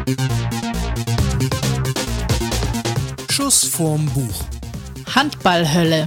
Schuss vorm Buch. Handballhölle.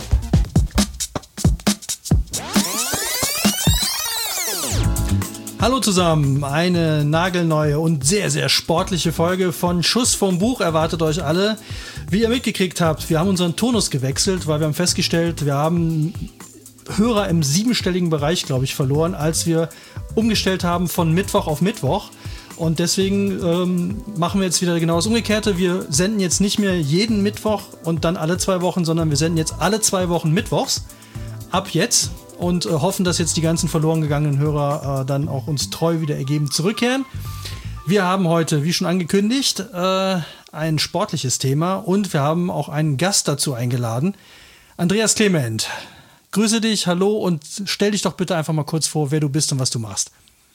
Hallo zusammen, eine nagelneue und sehr, sehr sportliche Folge von Schuss vorm Buch erwartet euch alle. Wie ihr mitgekriegt habt, wir haben unseren Turnus gewechselt, weil wir haben festgestellt, wir haben Hörer im 7-stelligen Bereich, glaube ich, verloren, als wir umgestellt haben von Mittwoch auf Mittwoch. Und deswegen machen wir jetzt wieder genau das Umgekehrte. Wir senden jetzt nicht mehr jeden Mittwoch und dann alle 2 Wochen, sondern wir senden jetzt alle 2 Wochen mittwochs. Ab jetzt. Und hoffen, dass jetzt die ganzen verloren gegangenen Hörer dann auch uns treu wieder ergeben zurückkehren. Wir haben heute, wie schon angekündigt, ein sportliches Thema und wir haben auch einen Gast dazu eingeladen. Andreas Clement, grüße dich, hallo und stell dich doch bitte einfach mal kurz vor, wer du bist und was du machst.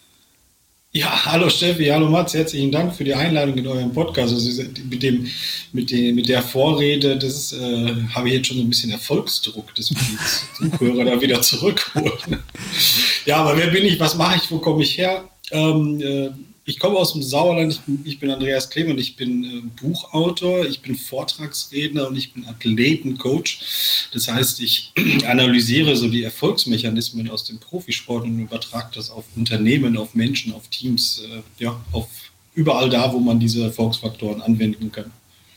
Ja, hallo Steffi, hallo Mats, herzlichen Dank für die Einladung in eurem Podcast. Also mit der Vorrede, das habe ich jetzt schon so ein bisschen Erfolgsdruck, dass wir die Zuhörer da wieder zurückholen. Ja, aber wer bin ich, was mache ich, wo komme ich her? Ich komme aus dem Sauerland, ich bin Andreas Clement, ich bin Buchautor, ich bin Vortragsredner und ich bin Athletencoach. Das heißt, ich analysiere so die Erfolgsmechanismen aus dem Profisport und übertrage das auf Unternehmen, auf Menschen, auf Teams, auf überall da, wo man diese Erfolgsfaktoren anwenden kann.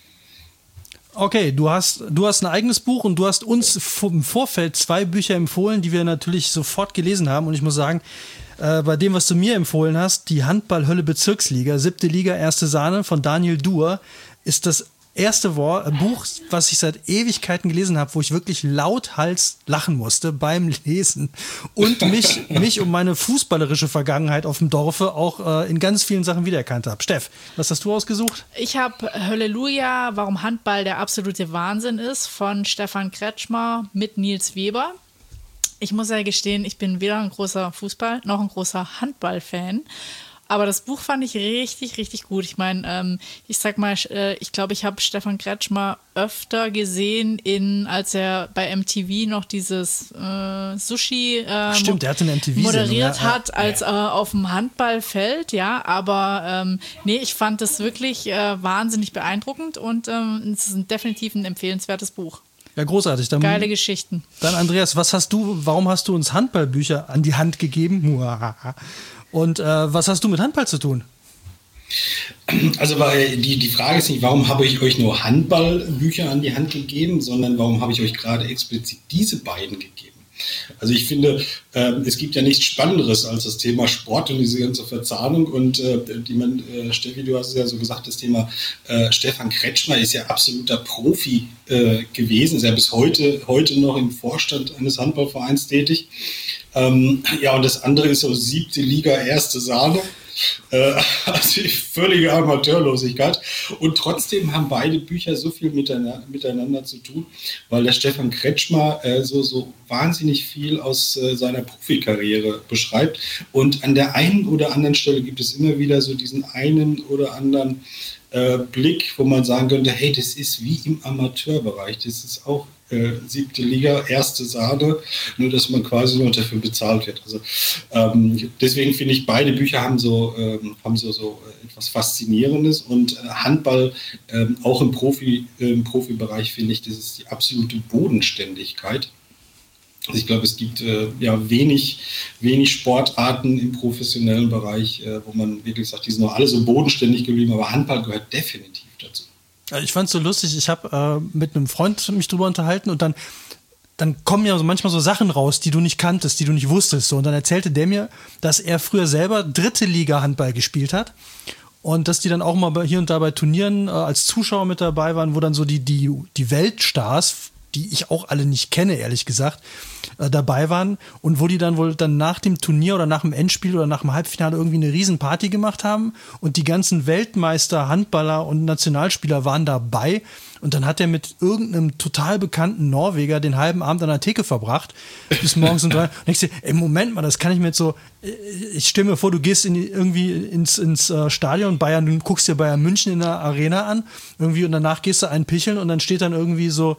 Okay, du hast ein eigenes Buch und du hast uns im Vorfeld 2 Bücher empfohlen, die wir natürlich sofort gelesen haben. Und ich muss sagen, bei dem, was du mir empfohlen hast, die Handballhölle Bezirksliga, 7. Liga, 1. Sahne von Daniel Duhr, ist das erste Buch, was ich seit Ewigkeiten gelesen habe, wo ich wirklich lauthals lachen musste beim Lesen und mich um meine fußballerische Vergangenheit auf dem Dorfe auch in ganz vielen Sachen wiedererkannt habe. Steff, was hast du ausgesucht? Ich habe Halleluja, warum Handball der absolute Wahnsinn ist, von Stefan Kretschmer mit Nils Weber. Ich muss ja gestehen, ich bin weder ein großer Fußball- noch ein großer Handball-Fan. Aber das Buch fand ich richtig, richtig gut. Ich meine, ich sag mal, ich glaube, ich habe Stefan Kretschmer öfter gesehen, als er bei MTV noch dieses Sushi Stimmt, der hat eine MTV moderiert hat, als auf dem Handballfeld. Ja, aber ich fand das wirklich wahnsinnig beeindruckend und es ist definitiv ein empfehlenswertes Buch. Ja, großartig. Geile Geschichten. Dann, Andreas, warum hast du uns Handballbücher an die Hand gegeben? Und was hast du mit Handball zu tun? Also die Frage ist nicht, warum habe ich euch nur Handballbücher an die Hand gegeben, sondern warum habe ich euch gerade explizit diese beiden gegeben? Also ich finde, es gibt ja nichts Spannenderes als das Thema Sport und diese ganze Verzahnung und Steffi, du hast es ja so gesagt, das Thema Stefan Kretschmer ist ja absoluter Profi gewesen, ist ja bis heute noch im Vorstand eines Handballvereins tätig. Und das andere ist so 7. Liga, 1. Sahne. Also völlige Amateurlosigkeit. Und trotzdem haben beide Bücher so viel miteinander zu tun, weil der Stefan Kretschmer so wahnsinnig viel aus seiner Profikarriere beschreibt. Und an der einen oder anderen Stelle gibt es immer wieder so diesen einen oder anderen Blick, wo man sagen könnte, hey, das ist wie im Amateurbereich. Das ist auch 7. Liga, 1. Sahne, nur dass man quasi nur dafür bezahlt wird. Also deswegen finde ich, beide Bücher haben so etwas Faszinierendes und Handball auch im Profibereich finde ich, das ist die absolute Bodenständigkeit. Also ich glaube, es gibt wenig Sportarten im professionellen Bereich, wo man wirklich sagt, die sind noch alle so bodenständig geblieben, aber Handball gehört definitiv dazu. Ich fand es so lustig, ich habe mit einem Freund mich drüber unterhalten und dann kommen ja so manchmal so Sachen raus, die du nicht kanntest, die du nicht wusstest. So. Und dann erzählte der mir, dass er früher selber 3. Liga Handball gespielt hat und dass die dann auch mal hier und da bei Turnieren als Zuschauer mit dabei waren, wo dann so die Weltstars, die ich auch alle nicht kenne, ehrlich gesagt, dabei waren und wo die dann wohl dann nach dem Turnier oder nach dem Endspiel oder nach dem Halbfinale irgendwie eine Riesenparty gemacht haben und die ganzen Weltmeister, Handballer und Nationalspieler waren dabei und dann hat er mit irgendeinem total bekannten Norweger den halben Abend an der Theke verbracht, bis morgens um 3. Und ich dachte, ey, Moment mal, das kann ich mir jetzt so, ich stelle mir vor, du gehst irgendwie ins Stadion Bayern, du guckst dir Bayern München in der Arena an irgendwie und danach gehst du einen picheln und dann steht dann irgendwie so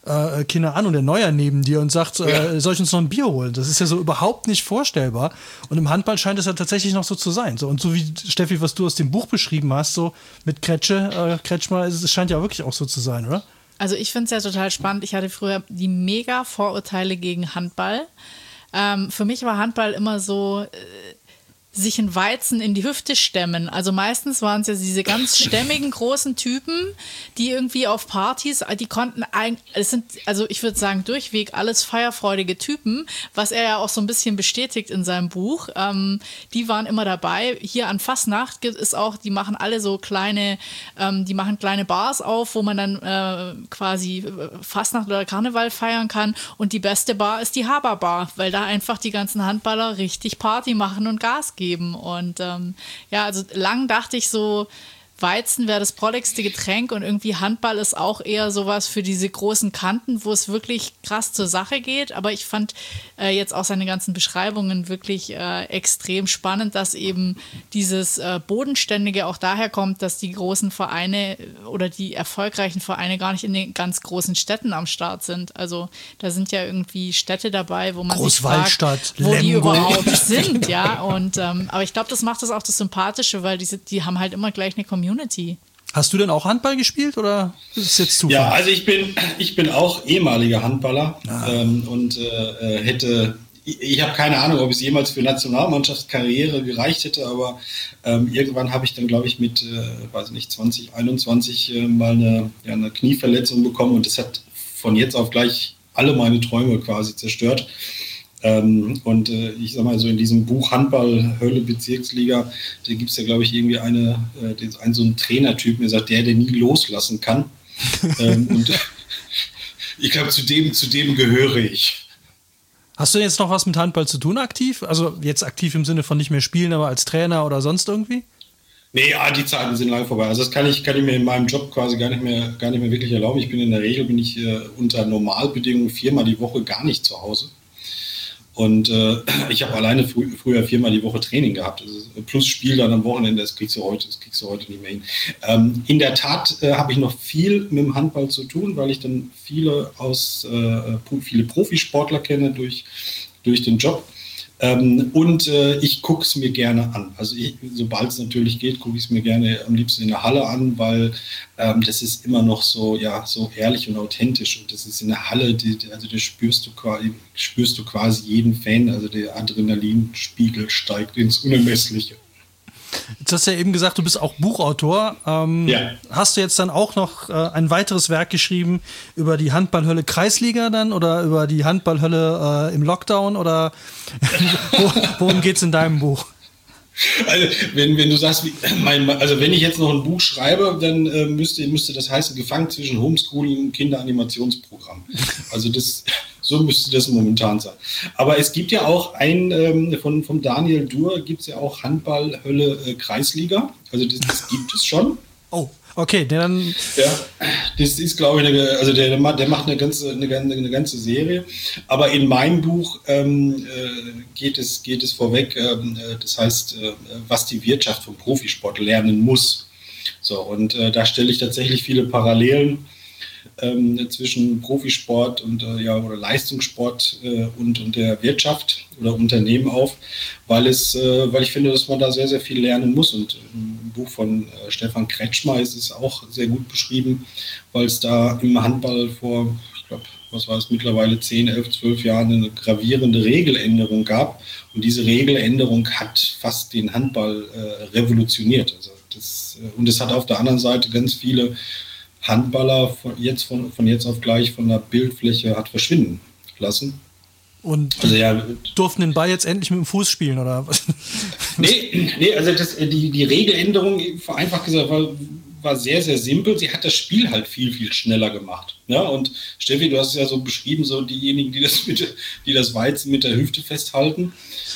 keine Ahnung, der Neuer neben dir und sagt, soll ich uns noch ein Bier holen? Das ist ja so überhaupt nicht vorstellbar. Und im Handball scheint es ja tatsächlich noch so zu sein. So, und so wie, Steffi, was du aus dem Buch beschrieben hast, so mit Kretschmer, es scheint ja wirklich auch so zu sein, oder? Also ich finde es ja total spannend. Ich hatte früher die mega Vorurteile gegen Handball. Für mich war Handball immer so, sich ein Weizen in die Hüfte stemmen. Also meistens waren es ja diese ganz stämmigen, großen Typen, die irgendwie auf Partys, die konnten es sind, also ich würde sagen, durchweg alles feierfreudige Typen, was er ja auch so ein bisschen bestätigt in seinem Buch. Die waren immer dabei. Hier an Fastnacht gibt es auch, die machen alle so kleine Bars auf, wo man dann quasi Fastnacht oder Karneval feiern kann. Und die beste Bar ist die Haber-Bar, weil da einfach die ganzen Handballer richtig Party machen und Gas geben. Und also lang dachte ich so, Weizen wäre das prolligste Getränk und irgendwie Handball ist auch eher sowas für diese großen Kanten, wo es wirklich krass zur Sache geht. Aber ich fand jetzt auch seine ganzen Beschreibungen wirklich extrem spannend, dass eben dieses Bodenständige auch daher kommt, dass die großen Vereine oder die erfolgreichen Vereine gar nicht in den ganz großen Städten am Start sind. Also da sind ja irgendwie Städte dabei, wo man sich fragt, wo die überhaupt sind. Ja? Und, aber ich glaube, das macht das auch das Sympathische, weil die haben halt immer gleich eine Community. Hast du denn auch Handball gespielt oder ist es jetzt Zufall? Ja, also ich bin auch ehemaliger Handballer und ich habe keine Ahnung, ob es jemals für Nationalmannschaftskarriere gereicht hätte, aber irgendwann habe ich dann, glaube ich, mit 2021 mal eine Knieverletzung bekommen und das hat von jetzt auf gleich alle meine Träume quasi zerstört. Ich sag mal so, in diesem Buch Handball, Hölle, Bezirksliga, da gibt es ja, glaube ich, irgendwie so einen Trainertyp, der sagt, der nie loslassen kann. Und ich glaube, zu dem gehöre ich. Hast du jetzt noch was mit Handball zu tun aktiv? Also jetzt aktiv im Sinne von nicht mehr spielen, aber als Trainer oder sonst irgendwie? Nee, die Zeiten sind lang vorbei. Also das kann ich mir in meinem Job quasi gar nicht mehr wirklich erlauben. In der Regel unter Normalbedingungen 4-mal die Woche gar nicht zu Hause. Und ich habe alleine früher 4-mal die Woche Training gehabt. Also plus Spiel dann am Wochenende, das kriegst du heute nicht mehr hin. In der Tat habe ich noch viel mit dem Handball zu tun, weil ich dann viele Profisportler kenne durch den Job. Ich gucke es mir gerne an. Also sobald es natürlich geht, gucke ich es mir gerne am liebsten in der Halle an, weil das ist immer noch so ehrlich und authentisch. Und das ist in der Halle, da spürst du quasi jeden Fan. Also der Adrenalinspiegel steigt ins Unermessliche. Jetzt hast du ja eben gesagt, du bist auch Buchautor. Ja. Hast du jetzt dann auch noch ein weiteres Werk geschrieben über die Handballhölle Kreisliga dann oder über die Handballhölle im Lockdown oder worum geht es in deinem Buch? Also wenn du sagst, wenn ich jetzt noch ein Buch schreibe, dann müsste das heißen, gefangen zwischen Homeschooling und Kinderanimationsprogramm. Also so müsste das momentan sein. Aber es gibt ja auch vom Daniel Duhr gibt es ja auch Handball-Hölle Kreisliga. Also das gibt es schon. Oh, okay, dann. Ja, das ist, glaube ich, der macht eine ganze Serie. Aber in meinem Buch geht es vorweg, das heißt, was die Wirtschaft vom Profisport lernen muss. So, und da stelle ich tatsächlich viele Parallelen zwischen Profisport und oder Leistungssport und der Wirtschaft oder Unternehmen auf, weil ich finde, dass man da sehr, sehr viel lernen muss. Und im Buch von Stefan Kretschmer ist es auch sehr gut beschrieben, weil es da im Handball vor, ich glaube, mittlerweile 10, 11, 12 Jahren eine gravierende Regeländerung gab. Und diese Regeländerung hat fast den Handball revolutioniert. Also das hat auf der anderen Seite ganz viele Handballer von jetzt auf gleich von der Bildfläche hat verschwinden lassen. Und durften den Ball jetzt endlich mit dem Fuß spielen, oder was? Nee, also die Regeländerung, vereinfacht gesagt, war sehr, sehr simpel. Sie hat das Spiel halt viel, viel schneller gemacht. Ja, und Steffi, du hast es ja so beschrieben, so diejenigen, die das Weizen mit der Hüfte festhalten.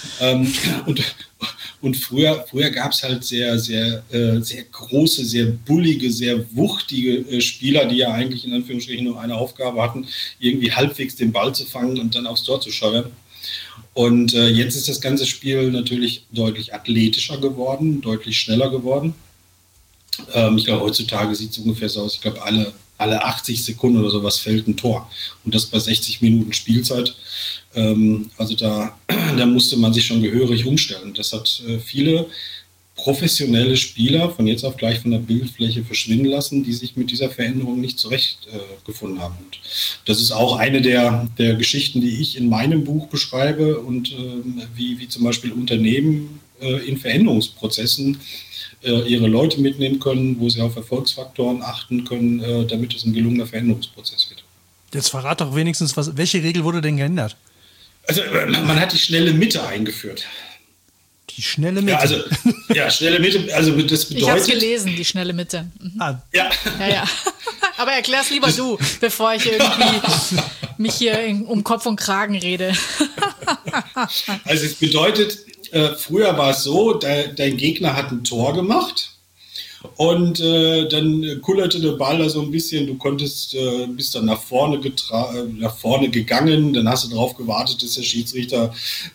Und früher gab es halt sehr, sehr, sehr große, sehr bullige, sehr wuchtige Spieler, die ja eigentlich in Anführungsstrichen nur eine Aufgabe hatten, irgendwie halbwegs den Ball zu fangen und dann aufs Tor zu scheuern. Und jetzt ist das ganze Spiel natürlich deutlich athletischer geworden, deutlich schneller geworden. Ich glaube, heutzutage sieht es ungefähr so aus. Ich glaube, alle 80 Sekunden oder sowas fällt ein Tor. Und das bei 60 Minuten Spielzeit. Also da musste man sich schon gehörig umstellen. Das hat viele professionelle Spieler von jetzt auf gleich von der Bildfläche verschwinden lassen, die sich mit dieser Veränderung nicht zurechtgefunden haben. Und das ist auch eine der Geschichten, die ich in meinem Buch beschreibe und wie zum Beispiel Unternehmen in Veränderungsprozessen ihre Leute mitnehmen können, wo sie auf Erfolgsfaktoren achten können, damit es ein gelungener Veränderungsprozess wird. Jetzt verrat doch wenigstens, welche Regel wurde denn geändert? Also man hat die schnelle Mitte eingeführt. Die schnelle Mitte? Schnelle Mitte, also das bedeutet... Ich habe es gelesen, die schnelle Mitte. Mhm. Ja. Aber erklär's lieber du, bevor ich irgendwie mich hier um Kopf und Kragen rede. Also es bedeutet, früher war es so, dein Gegner hat ein Tor gemacht und dann kullerte der Ball da so ein bisschen, du bist dann nach vorne gegangen, dann hast du darauf gewartet, dass der Schiedsrichter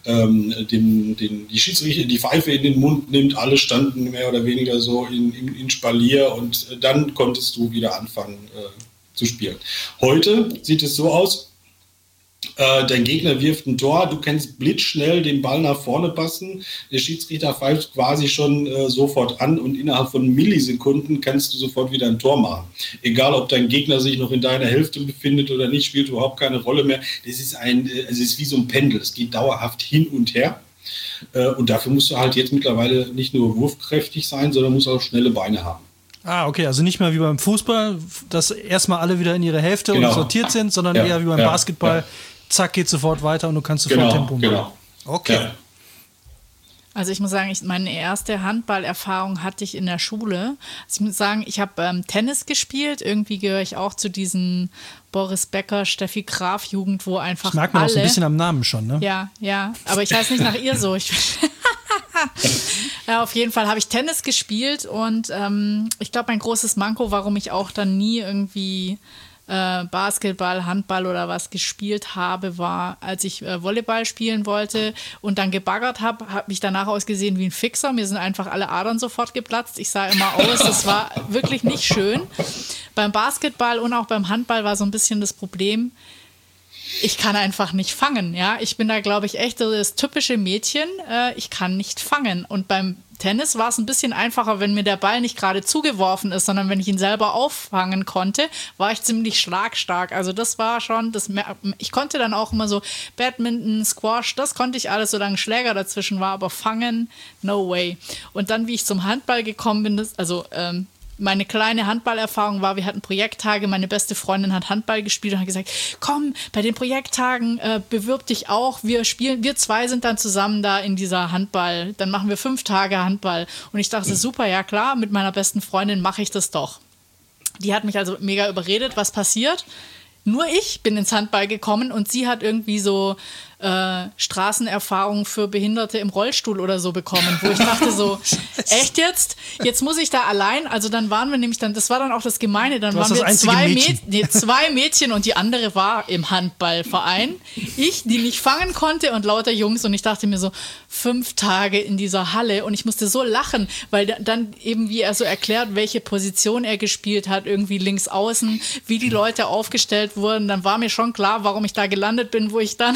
die Pfeife in den Mund nimmt, alle standen mehr oder weniger so in Spalier und dann konntest du wieder anfangen zu spielen. Heute sieht es so aus, dein Gegner wirft ein Tor, du kannst blitzschnell den Ball nach vorne passen, der Schiedsrichter pfeift quasi schon sofort an und innerhalb von Millisekunden kannst du sofort wieder ein Tor machen. Egal, ob dein Gegner sich noch in deiner Hälfte befindet oder nicht, spielt überhaupt keine Rolle mehr. Das ist es ist wie so ein Pendel, es geht dauerhaft hin und her. Und dafür musst du halt jetzt mittlerweile nicht nur wurfkräftig sein, sondern musst auch schnelle Beine haben. Ah, okay, also nicht mehr wie beim Fußball, dass erstmal alle wieder in ihre Hälfte und sortiert sind, sondern eher wie beim Basketball. Zack, geht sofort weiter und du kannst sofort Tempo machen. Genau. Okay. Ja. Also ich muss sagen, meine erste Handballerfahrung hatte ich in der Schule. Also ich muss sagen, ich habe Tennis gespielt. Irgendwie gehöre ich auch zu diesen Boris Becker, Steffi Graf Jugend, wo einfach das merkt man auch so ein bisschen am Namen schon, ne? Ja. Aber ich heiße nicht nach ihr so. Ja, auf jeden Fall habe ich Tennis gespielt und ich glaube, mein großes Manko, warum ich auch dann nie irgendwie Basketball, Handball oder was gespielt habe, war, als ich Volleyball spielen wollte und dann gebaggert habe ich danach ausgesehen wie ein Fixer. Mir sind einfach alle Adern sofort geplatzt. Ich sah immer aus, das war wirklich nicht schön. Beim Basketball und auch beim Handball war so ein bisschen das Problem, ich kann einfach nicht fangen. Ja? Ich bin da, glaube ich, echt das typische Mädchen. Ich kann nicht fangen. Und beim Tennis war es ein bisschen einfacher, wenn mir der Ball nicht gerade zugeworfen ist, sondern wenn ich ihn selber auffangen konnte, war ich ziemlich schlagstark. Also das war schon, ich konnte dann auch immer so Badminton, Squash, das konnte ich alles, solange ein Schläger dazwischen war, aber fangen, no way. Und dann, wie ich zum Handball gekommen bin, meine kleine Handballerfahrung war, wir hatten Projekttage, meine beste Freundin hat Handball gespielt und hat gesagt, komm, bei den Projekttagen bewirb dich auch, wir zwei sind dann zusammen da in dieser Handball, dann machen wir 5 Tage Handball. Und ich dachte, super, ja klar, mit meiner besten Freundin mache ich das doch. Die hat mich also mega überredet, was passiert? Nur ich bin ins Handball gekommen und sie hat irgendwie so Straßenerfahrung für Behinderte im Rollstuhl oder so bekommen, wo ich dachte so, echt jetzt? Jetzt muss ich da allein, also dann waren wir nämlich das war dann auch das Gemeine, dann waren wir 2 Mädchen und die andere war im Handballverein. Ich, die nicht fangen konnte und lauter Jungs und ich dachte mir so, 5 Tage in dieser Halle und ich musste so lachen, weil dann eben, wie er so erklärt, welche Position er gespielt hat, irgendwie links außen, wie die Leute aufgestellt wurden, dann war mir schon klar, warum ich da gelandet bin, wo ich dann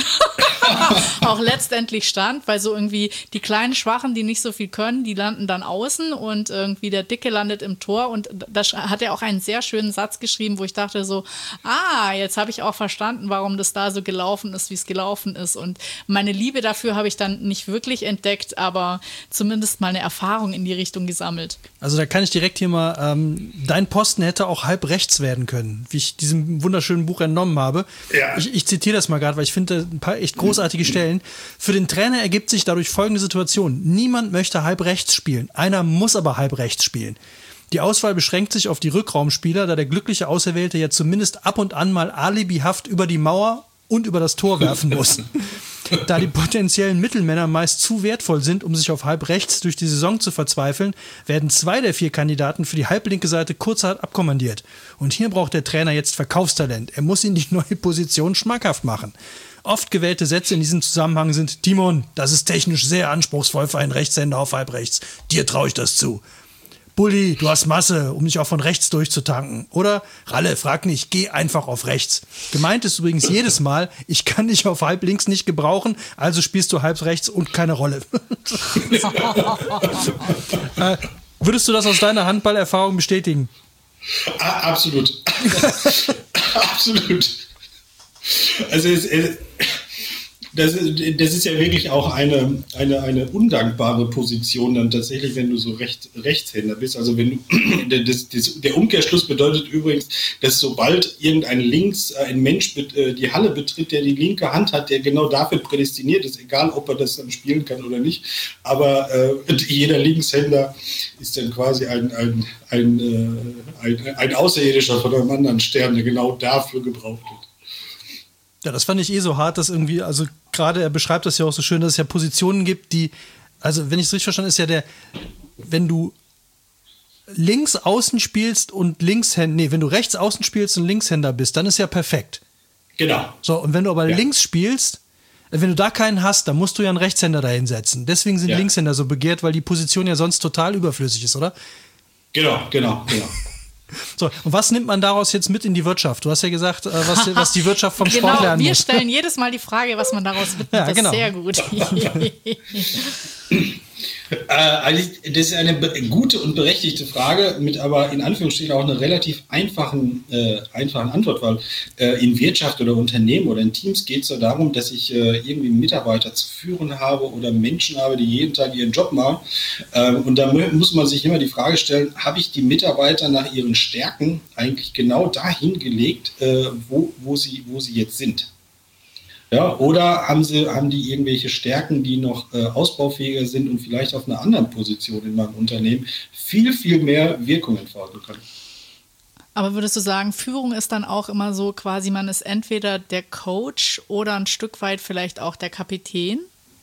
auch letztendlich stand, weil so irgendwie die kleinen Schwachen, die nicht so viel können, die landen dann außen und irgendwie der Dicke landet im Tor und da hat er auch einen sehr schönen Satz geschrieben, wo ich dachte so, jetzt habe ich auch verstanden, warum das da so gelaufen ist, wie es gelaufen ist und meine Liebe dafür habe ich dann nicht wirklich entdeckt, aber zumindest mal eine Erfahrung in die Richtung gesammelt. Also da kann ich direkt hier mal, dein Posten hätte auch halb rechts werden können, wie ich diesem wunderschönen Buch entnommen habe. Ja. Ich zitiere das mal gerade, weil ich finde ein paar echt großartige Stellen. Für den Trainer ergibt sich dadurch folgende Situation. Niemand möchte halb rechts spielen. Einer muss aber halb rechts spielen. Die Auswahl beschränkt sich auf die Rückraumspieler, da der glückliche Auserwählte ja zumindest ab und an mal alibihaft über die Mauer und über das Tor werfen muss. Da die potenziellen Mittelmänner meist zu wertvoll sind, um sich auf halb rechts durch die Saison zu verzweifeln, werden 2 der 4 Kandidaten für die halblinke Seite kurzerhand abkommandiert. Und hier braucht der Trainer jetzt Verkaufstalent. Er muss ihnen die neue Position schmackhaft machen. Oft gewählte Sätze in diesem Zusammenhang sind: Timon, das ist technisch sehr anspruchsvoll für einen Rechtshänder auf halb rechts. Dir traue ich das zu. Bulli, du hast Masse, um dich auch von rechts durchzutanken. Oder, Ralle, frag nicht, geh einfach auf rechts. Gemeint ist übrigens jedes Mal, ich kann dich auf halb links nicht gebrauchen, also spielst du halb rechts und keine Rolle. Würdest du das aus deiner Handballerfahrung bestätigen? Absolut. Absolut. Also das ist ja wirklich auch eine undankbare Position dann tatsächlich, wenn du so Rechtshänder bist. Also wenn du, der Umkehrschluss bedeutet übrigens, dass sobald ein Mensch die Halle betritt, der die linke Hand hat, der genau dafür prädestiniert ist, egal ob er das dann spielen kann oder nicht, aber jeder Linkshänder ist dann quasi ein Außerirdischer von einem anderen Stern, der genau dafür gebraucht wird. Ja, das fand ich so hart, dass irgendwie, also gerade er beschreibt das ja auch so schön, dass es ja Positionen gibt, die, also wenn ich es richtig verstanden ist ja wenn du links außen spielst und wenn du rechts außen spielst und Linkshänder bist, dann ist ja perfekt. Genau. So, und wenn du aber links spielst, wenn du da keinen hast, dann musst du ja einen Rechtshänder dahin setzen. Deswegen sind Linkshänder so begehrt, weil die Position ja sonst total überflüssig ist, oder? Genau. So, und was nimmt man daraus jetzt mit in die Wirtschaft? Du hast ja gesagt, was die Wirtschaft vom Sport lernen muss. Wir stellen jedes Mal die Frage, was man daraus mitnimmt. Ja, das genau. ist sehr gut. Also das ist eine gute und berechtigte Frage, mit aber in Anführungsstrichen auch einer relativ einfachen Antwort, weil in Wirtschaft oder Unternehmen oder in Teams geht es ja darum, dass ich irgendwie Mitarbeiter zu führen habe oder Menschen habe, die jeden Tag ihren Job machen. Und da muss man sich immer die Frage stellen, habe ich die Mitarbeiter nach ihren Stärken eigentlich genau dahin gelegt, wo sie jetzt sind? Ja, oder haben die irgendwelche Stärken, die noch ausbaufähiger sind und vielleicht auf einer anderen Position in meinem Unternehmen viel, viel mehr Wirkung entfalten können? Aber würdest du sagen, Führung ist dann auch immer so quasi, man ist entweder der Coach oder ein Stück weit vielleicht auch der Kapitän?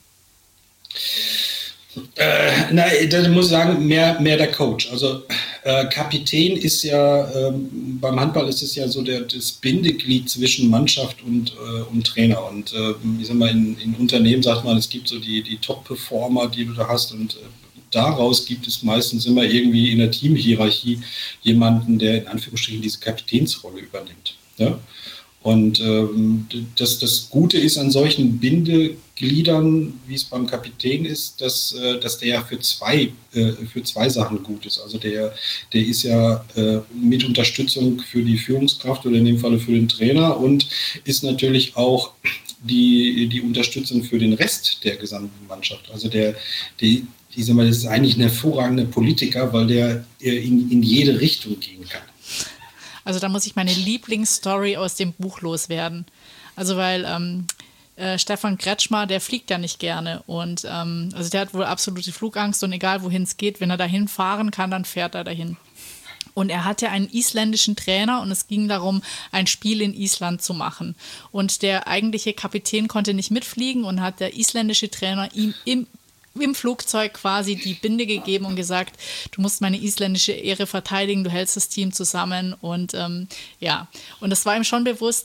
Nein, da muss ich sagen, mehr der Coach. Also Kapitän ist ja, beim Handball ist es ja so das Bindeglied zwischen Mannschaft und Trainer. Und ich sag mal, in Unternehmen sagt man, es gibt so die Top-Performer, die du da hast, und daraus gibt es meistens immer irgendwie in der Teamhierarchie jemanden, der in Anführungsstrichen diese Kapitänsrolle übernimmt. Ja? Und das Gute ist an solchen Bindegliedern, wie es beim Kapitän ist, dass der ja für zwei Sachen gut ist. Also der ist ja mit Unterstützung für die Führungskraft oder in dem Falle für den Trainer und ist natürlich auch die Unterstützung für den Rest der gesamten Mannschaft. Also ich sag mal, das ist eigentlich ein hervorragender Politiker, weil der in jede Richtung gehen kann. Also da muss ich meine Lieblingsstory aus dem Buch loswerden. Also weil Stefan Kretschmer, der fliegt ja nicht gerne und also der hat wohl absolute Flugangst und egal wohin es geht, wenn er dahin fahren kann, dann fährt er dahin. Und er hatte einen isländischen Trainer und es ging darum, ein Spiel in Island zu machen. Und der eigentliche Kapitän konnte nicht mitfliegen und hat der isländische Trainer ihm im Flugzeug quasi die Binde gegeben und gesagt, du musst meine isländische Ehre verteidigen, du hältst das Team zusammen und ja. Und das war ihm schon bewusst,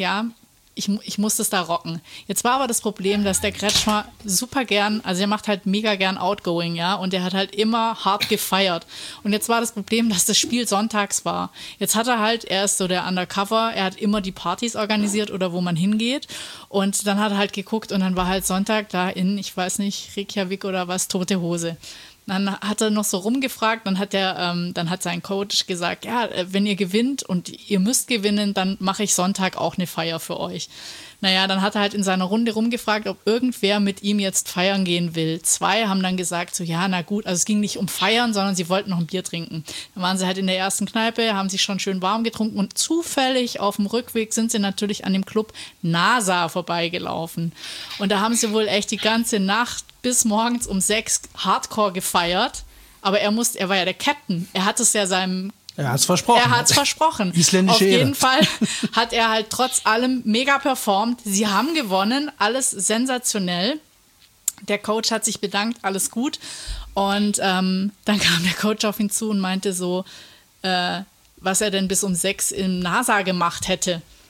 ich muss das da rocken. Jetzt war aber das Problem, dass der Kretschmer super gern, also er macht halt mega gern Outgoing, ja, und er hat halt immer hart gefeiert. Und jetzt war das Problem, dass das Spiel sonntags war. Jetzt hat er ist so der Undercover, er hat immer die Partys organisiert oder wo man hingeht und dann hat er halt geguckt und dann war halt Sonntag da in, ich weiß nicht, Reykjavik oder was, Tote Hose. Dann hat er noch so rumgefragt, dann hat sein Coach gesagt, ja, wenn ihr gewinnt und ihr müsst gewinnen, dann mache ich Sonntag auch eine Feier für euch. Naja, dann hat er halt in seiner Runde rumgefragt, ob irgendwer mit ihm jetzt feiern gehen will. 2 haben dann gesagt, so ja, na gut, also es ging nicht um Feiern, sondern sie wollten noch ein Bier trinken. Dann waren sie halt in der ersten Kneipe, haben sich schon schön warm getrunken und zufällig auf dem Rückweg sind sie natürlich an dem Club NASA vorbeigelaufen. Und da haben sie wohl echt die ganze Nacht bis morgens um 6 Hardcore gefeiert. Aber er war ja der Captain. Er hat es ja Er hat es versprochen. Er hat es versprochen. Isländische Auf jeden Ehre. Fall hat er halt trotz allem mega performt. Sie haben gewonnen, alles sensationell. Der Coach hat sich bedankt, alles gut. Und dann kam der Coach auf ihn zu und meinte so, was er denn bis um 6 im NASA gemacht hätte.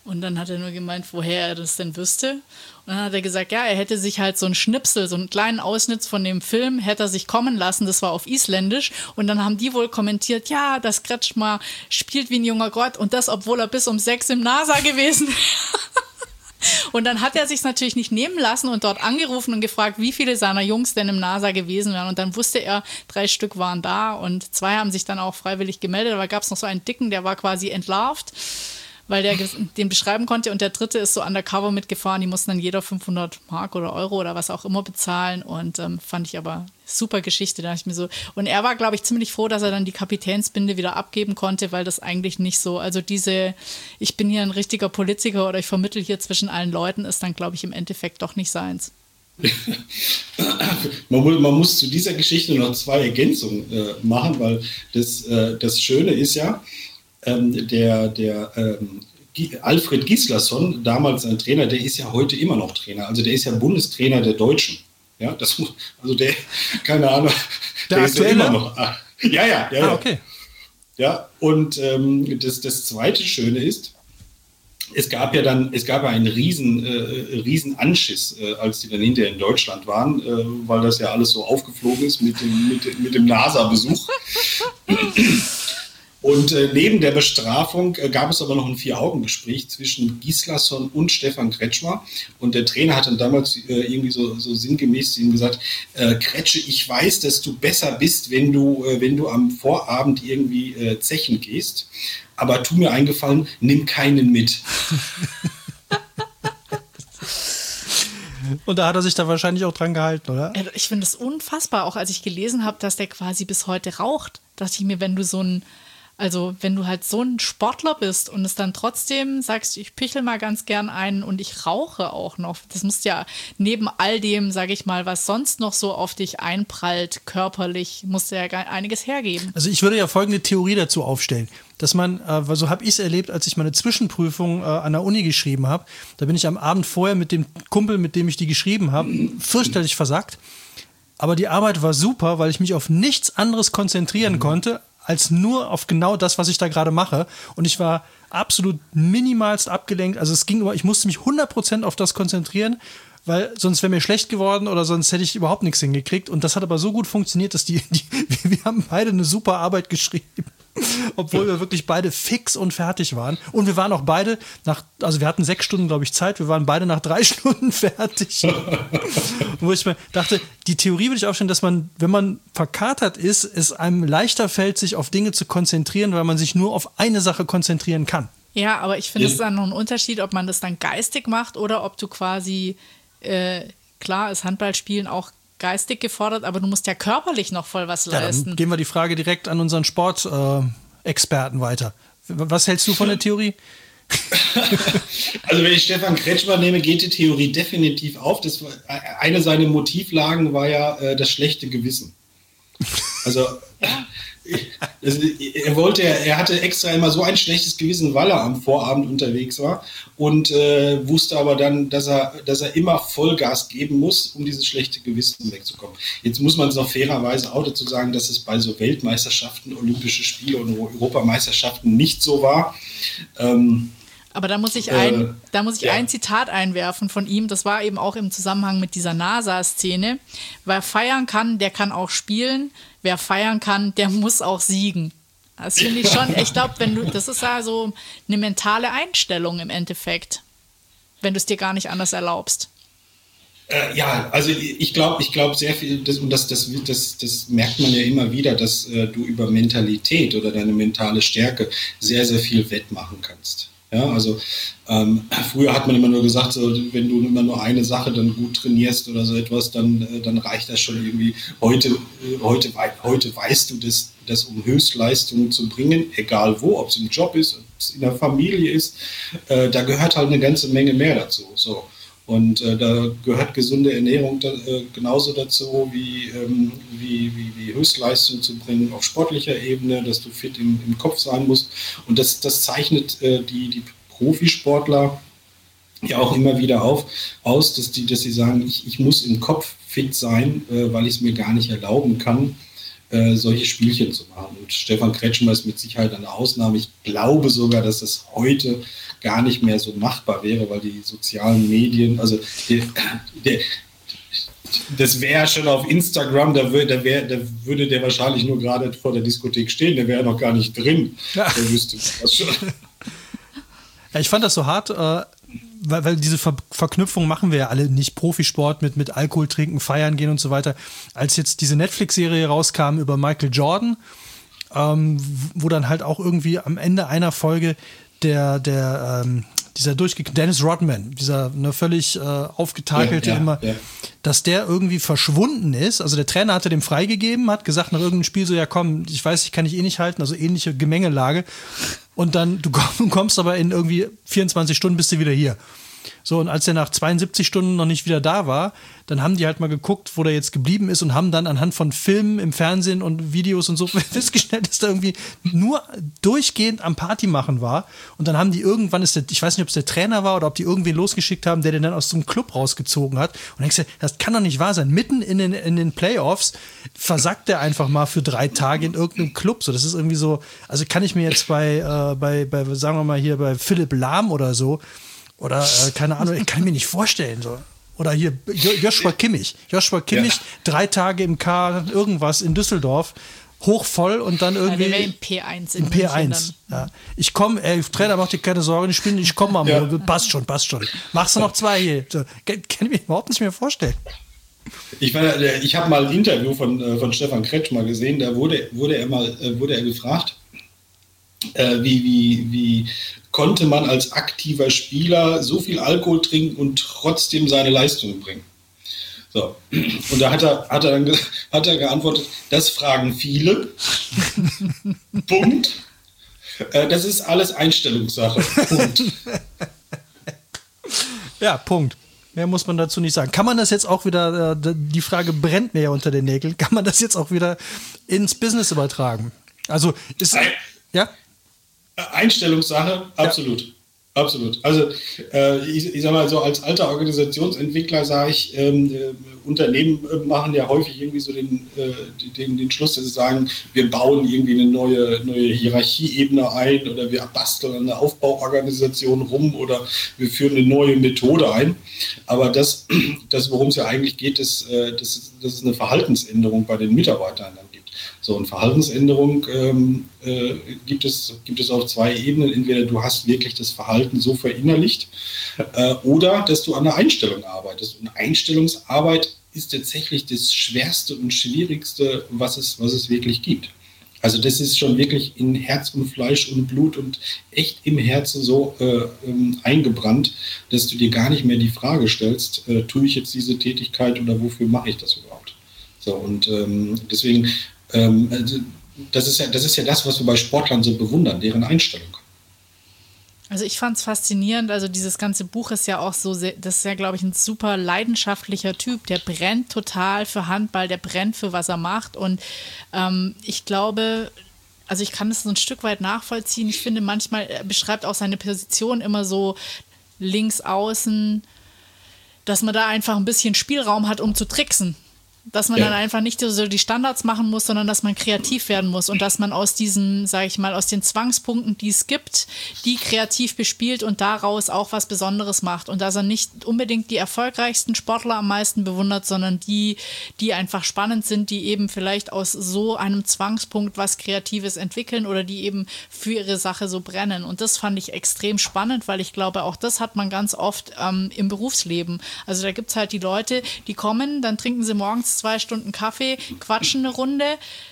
Und dann hat er nur gemeint, woher er das denn wüsste. Und dann hat er gesagt, ja, er hätte sich halt so einen Schnipsel, so einen kleinen Ausschnitt von dem Film, hätte er sich kommen lassen. Das war auf Isländisch. Und dann haben die wohl kommentiert, ja, dass Kretschmer spielt wie ein junger Gott. Und das, obwohl er bis um 6 im NASA gewesen wäre. Und dann hat er sich natürlich nicht nehmen lassen und dort angerufen und gefragt, wie viele seiner Jungs denn im NASA gewesen wären. Und dann wusste er, 3 Stück waren da und 2 haben sich dann auch freiwillig gemeldet. Aber gab es noch so einen Dicken, der war quasi entlarvt, weil der den beschreiben konnte. Und der 3. ist so undercover mitgefahren. Die mussten dann jeder 500 Mark oder Euro oder was auch immer bezahlen. Und fand ich aber super Geschichte. Da dachte ich mir so. Und er war, glaube ich, ziemlich froh, dass er dann die Kapitänsbinde wieder abgeben konnte, weil das eigentlich nicht so, also ich bin hier ein richtiger Politiker oder ich vermittle hier zwischen allen Leuten, ist dann, glaube ich, im Endeffekt doch nicht seins. Man muss zu dieser Geschichte noch 2 Ergänzungen machen, weil das Schöne ist ja, Alfred Gislason, damals ein Trainer, der ist ja heute immer noch Trainer. Also der ist ja Bundestrainer der Deutschen. Ja, also der, keine Ahnung, der ist ja immer noch. Ja. Okay. Ja, und das zweite Schöne ist, es gab ja einen riesen Anschiss, als die dann hinterher in Deutschland waren, weil das ja alles so aufgeflogen ist mit dem NASA-Besuch. Und neben der Bestrafung gab es aber noch ein 4-Augen-Gespräch zwischen Gislason und Stefan Kretschmer. Und der Trainer hat dann damals irgendwie so sinngemäß zu ihm gesagt, Kretsche, ich weiß, dass du besser bist, wenn du am Vorabend irgendwie zechen gehst. Aber tu mir einen Gefallen, nimm keinen mit. Und da hat er sich da wahrscheinlich auch dran gehalten, oder? Ich finde es unfassbar, auch als ich gelesen habe, dass der quasi bis heute raucht. Dachte ich mir, wenn du halt so ein Sportler bist und es dann trotzdem sagst, ich pichel mal ganz gern einen und ich rauche auch noch. Das muss ja neben all dem, sage ich mal, was sonst noch so auf dich einprallt, körperlich, muss ja einiges hergeben. Also ich würde ja folgende Theorie dazu aufstellen, dass man, so habe ich es erlebt, als ich meine Zwischenprüfung an der Uni geschrieben habe, da bin ich am Abend vorher mit dem Kumpel, mit dem ich die geschrieben habe, fürchterlich versackt. Aber die Arbeit war super, weil ich mich auf nichts anderes konzentrieren konnte, als nur auf genau das, was ich da gerade mache. Und ich war absolut minimalst abgelenkt. Also ich musste mich 100% auf das konzentrieren, weil sonst wäre mir schlecht geworden oder sonst hätte ich überhaupt nichts hingekriegt. Und das hat aber so gut funktioniert, dass wir haben beide eine super Arbeit geschrieben. Obwohl wir wirklich beide fix und fertig waren. Und wir waren auch beide also wir hatten 6 Stunden, glaube ich, Zeit. Wir waren beide nach 3 Stunden fertig. Wo ich mir dachte, die Theorie würde ich aufstellen, dass man, wenn man verkatert ist, es einem leichter fällt, sich auf Dinge zu konzentrieren, weil man sich nur auf eine Sache konzentrieren kann. Ja, aber ich finde es dann noch ein Unterschied, ob man das dann geistig macht oder ob du quasi, klar ist Handballspielen auch geistig gefordert, aber du musst ja körperlich noch voll was leisten. Dann geben wir die Frage direkt an unseren Sportexperten weiter. Was hältst du von der Theorie? Also wenn ich Stefan Kretschmer nehme, geht die Theorie definitiv auf. Eine seiner Motivlagen war ja das schlechte Gewissen. Also er hatte extra immer so ein schlechtes Gewissen, weil er am Vorabend unterwegs war und wusste aber dann, dass er immer Vollgas geben muss, um dieses schlechte Gewissen wegzukommen. Jetzt muss man es auch fairerweise auch dazu sagen, dass es bei so Weltmeisterschaften, Olympische Spiele und Europameisterschaften nicht so war. Aber da muss ich ein Zitat einwerfen von ihm, das war eben auch im Zusammenhang mit dieser NASA-Szene. Wer feiern kann, der kann auch spielen. Wer feiern kann, der muss auch siegen. Das finde ich schon, ich glaube, das ist ja so eine mentale Einstellung im Endeffekt, wenn du es dir gar nicht anders erlaubst. Ja, also ich glaube sehr viel, das merkt man ja immer wieder, dass du über Mentalität oder deine mentale Stärke sehr, sehr viel wettmachen kannst. Ja, also früher hat man immer nur gesagt, so, wenn du immer nur eine Sache dann gut trainierst oder so etwas, dann reicht das schon irgendwie. Heute weißt du, dass um Höchstleistungen zu bringen, egal wo, ob es im Job ist, ob es in der Familie ist, da gehört halt eine ganze Menge mehr dazu. So. Und da gehört gesunde Ernährung genauso dazu, wie Höchstleistung zu bringen auf sportlicher Ebene, dass du fit im Kopf sein musst. Und das zeichnet die Profisportler ja auch immer wieder aus, dass sie sagen, ich muss im Kopf fit sein, weil ich es mir gar nicht erlauben kann, solche Spielchen zu machen. Und Stefan Kretschmer ist mit Sicherheit eine Ausnahme. Ich glaube sogar, dass es heute gar nicht mehr so machbar wäre, weil die sozialen Medien, also das wäre schon auf Instagram, da würde der wahrscheinlich nur gerade vor der Diskothek stehen, der wäre noch gar nicht drin. Ja. Der wüsste das schon. Ja, ich fand das so hart, weil diese Verknüpfung machen wir ja alle nicht. Profisport mit Alkohol trinken, feiern gehen und so weiter. Als jetzt diese Netflix-Serie rauskam über Michael Jordan, wo dann halt auch irgendwie am Ende einer Folge dieser Dennis Rodman, dieser völlig aufgetakelte dass der irgendwie verschwunden ist. Also der Trainer hatte dem freigegeben, hat gesagt nach irgendeinem Spiel so, ja komm, ich weiß, ich kann dich eh nicht halten, also ähnliche Gemengelage. Und dann, du kommst aber in irgendwie 24 Stunden bist du wieder hier. So, und als er nach 72 Stunden noch nicht wieder da war, dann haben die halt mal geguckt, wo der jetzt geblieben ist und haben dann anhand von Filmen im Fernsehen und Videos und so festgestellt, dass der irgendwie nur durchgehend am Party machen war. Und dann haben die irgendwann, ich weiß nicht, ob es der Trainer war oder ob die irgendwen losgeschickt haben, der den dann aus so einem Club rausgezogen hat. Und denkst du, das kann doch nicht wahr sein. Mitten in den Playoffs versackt der einfach mal für 3 Tage in irgendeinem Club. So, das ist irgendwie so, also kann ich mir jetzt bei sagen wir mal hier, bei Philipp Lahm oder so, oder keine Ahnung, ich kann mir nicht vorstellen. So. Oder hier Joshua Kimmich. 3 Tage im K irgendwas in Düsseldorf, hochvoll und dann irgendwie. Ja, in P1. In P1. Ja. Ich komme, Trainer, mach dir keine Sorgen, ich komme am Morgen. Passt schon. Machst du noch 2 hier? So, kann ich mir überhaupt nicht mehr vorstellen. Ich habe mal ein Interview von Stefan Kretschmer gesehen, da wurde er gefragt, wie konnte man als aktiver Spieler so viel Alkohol trinken und trotzdem seine Leistung bringen? So. Und da hat er geantwortet, das fragen viele. Punkt. Das ist alles Einstellungssache. Punkt. Ja, Punkt. Mehr muss man dazu nicht sagen. Kann man das jetzt auch wieder, die Frage brennt mir ja unter den Nägeln, kann man das jetzt auch wieder ins Business übertragen? Also ist... Ja? Einstellungssache, absolut. Ja. Absolut. Also ich sag mal so, als alter Organisationsentwickler sage ich, Unternehmen machen ja häufig irgendwie so den Schluss, dass sie sagen, wir bauen irgendwie eine neue Hierarchieebene ein oder wir basteln eine Aufbauorganisation rum oder wir führen eine neue Methode ein. Aber das worum es ja eigentlich geht, ist, dass es eine Verhaltensänderung bei den Mitarbeitern dann gibt. So, und Verhaltensänderung gibt es auf 2 Ebenen. Entweder du hast wirklich das Verhalten so verinnerlicht oder dass du an der Einstellung arbeitest. Und Einstellungsarbeit ist tatsächlich das Schwerste und Schwierigste, was es wirklich gibt. Also das ist schon wirklich in Herz und Fleisch und Blut und echt im Herzen so eingebrannt, dass du dir gar nicht mehr die Frage stellst, tue ich jetzt diese Tätigkeit oder wofür mache ich das überhaupt? So, und deswegen das ist ja das, was wir bei Sportlern so bewundern, deren Einstellung. Also ich fand es faszinierend, also dieses ganze Buch ist ja auch so, das ist ja, glaube ich, ein super leidenschaftlicher Typ, der brennt total für Handball, der brennt für was er macht und ich glaube, also ich kann das so ein Stück weit nachvollziehen, ich finde manchmal, er beschreibt auch seine Position immer so links außen, dass man da einfach ein bisschen Spielraum hat, um zu tricksen. Dass man dann einfach nicht so die Standards machen muss, sondern dass man kreativ werden muss und dass man aus diesen, sage ich mal, aus den Zwangspunkten, die es gibt, die kreativ bespielt und daraus auch was Besonderes macht. Und dass er nicht unbedingt die erfolgreichsten Sportler am meisten bewundert, sondern die einfach spannend sind, die eben vielleicht aus so einem Zwangspunkt was Kreatives entwickeln oder die eben für ihre Sache so brennen. Und das fand ich extrem spannend, weil ich glaube, auch das hat man ganz oft im Berufsleben. Also da gibt es halt die Leute, die kommen, dann trinken sie morgens 2 Stunden Kaffee, quatschen eine Runde.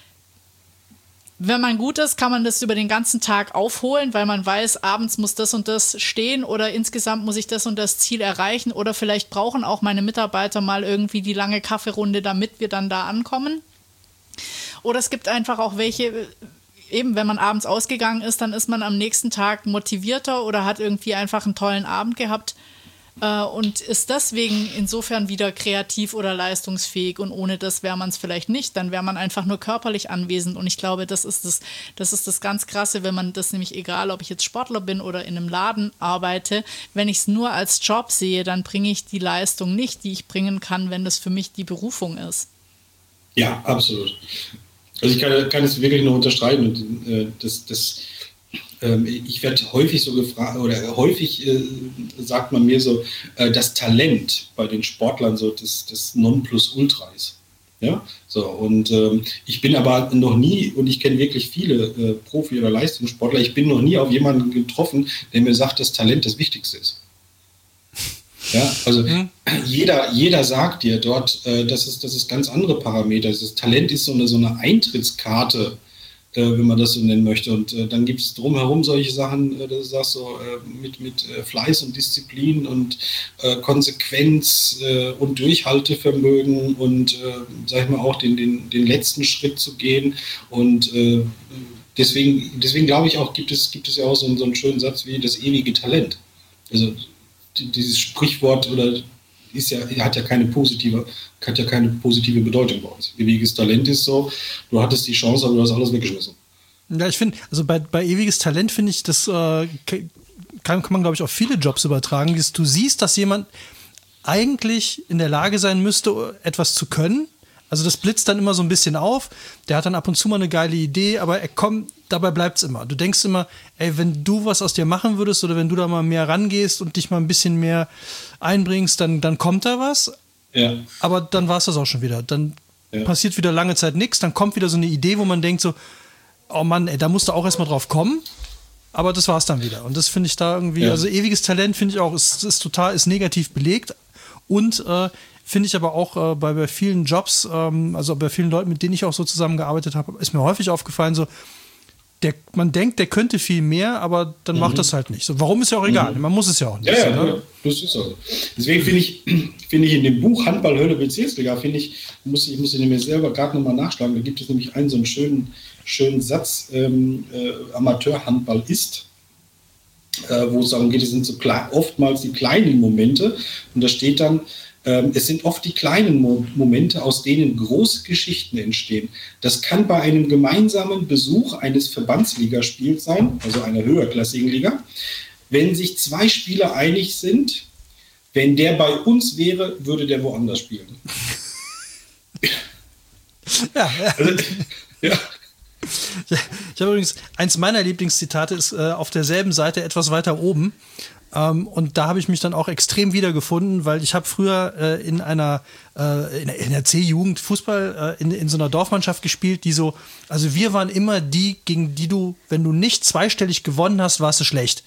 Wenn man gut ist, kann man das über den ganzen Tag aufholen, weil man weiß, abends muss das und das stehen oder insgesamt muss ich das und das Ziel erreichen oder vielleicht brauchen auch meine Mitarbeiter mal irgendwie die lange Kaffeerunde, damit wir dann da ankommen. Oder es gibt einfach auch welche, eben wenn man abends ausgegangen ist, dann ist man am nächsten Tag motivierter oder hat irgendwie einfach einen tollen Abend gehabt. Und ist deswegen insofern wieder kreativ oder leistungsfähig und ohne das wäre man es vielleicht nicht, dann wäre man einfach nur körperlich anwesend und ich glaube, das ist das ganz Krasse, wenn man das nämlich, egal ob ich jetzt Sportler bin oder in einem Laden arbeite, wenn ich es nur als Job sehe, dann bringe ich die Leistung nicht, die ich bringen kann, wenn das für mich die Berufung ist. Ja, absolut. Also ich kann es wirklich nur unterstreichen. Und, ich werde häufig so gefragt, oder häufig sagt man mir so, das Talent bei den Sportlern so das Nonplusultra ist. Ja, so, und ich bin aber noch nie, und ich kenne wirklich viele Profi- oder Leistungssportler, ich bin noch nie auf jemanden getroffen, der mir sagt, dass Talent das Wichtigste ist. Ja, also jeder sagt dir dort, dass es ganz andere Parameter ist. Das Talent ist so eine Eintrittskarte, wenn man das so nennen möchte. Und dann gibt es drumherum solche Sachen, dass du sagst, so, mit Fleiß und Disziplin und Konsequenz und Durchhaltevermögen und, sag ich mal, auch den letzten Schritt zu gehen. Und deswegen glaube ich auch, gibt es ja auch so einen schönen Satz wie das ewige Talent. Also dieses Sprichwort hat ja keine positive Bedeutung bei uns. Ewiges Talent ist so, du hattest die Chance, aber du hast alles weggeschmissen. Ja, ich finde, also bei ewiges Talent finde ich, das kann man, glaube ich, auf viele Jobs übertragen. Du siehst, dass jemand eigentlich in der Lage sein müsste, etwas zu können. Also das blitzt dann immer so ein bisschen auf. Der hat dann ab und zu mal eine geile Idee, aber dabei bleibt es immer. Du denkst immer, ey, wenn du was aus dir machen würdest oder wenn du da mal mehr rangehst und dich mal ein bisschen mehr einbringst, dann kommt da was. Ja. Aber dann war es das auch schon wieder. Dann passiert wieder lange Zeit nichts. Dann kommt wieder so eine Idee, wo man denkt so, oh Mann, ey, da musst du auch erstmal drauf kommen. Aber das war es dann wieder. Und das finde ich da irgendwie, also ewiges Talent finde ich auch, ist negativ belegt. Und finde ich aber auch bei vielen Jobs, also bei vielen Leuten, mit denen ich auch so zusammengearbeitet habe, ist mir häufig aufgefallen, so, man denkt, der könnte viel mehr, aber dann macht das halt nicht. So, warum ist ja auch egal, man muss es ja auch nicht. Ja, das ist so. Deswegen finde ich in dem Buch Handball-Hölle Bezirksliga, muss ich mir selber gerade nochmal nachschlagen, da gibt es nämlich einen so einen schönen Satz, Amateurhandball ist, wo es darum geht, es sind so oftmals die kleinen Momente und da steht dann, es sind oft die kleinen Momente, aus denen große Geschichten entstehen. Das kann bei einem gemeinsamen Besuch eines Verbandsligaspiels sein, also einer höherklassigen Liga, wenn sich zwei Spieler einig sind, wenn der bei uns wäre, würde der woanders spielen. Ja. Also, ja. Ich habe übrigens, eins meiner Lieblingszitate ist auf derselben Seite etwas weiter oben. Und da habe ich mich dann auch extrem wiedergefunden, weil ich habe früher in der C-Jugend Fußball in so einer Dorfmannschaft gespielt, also wir waren immer die, gegen die du, wenn du nicht zweistellig gewonnen hast, warst du schlecht.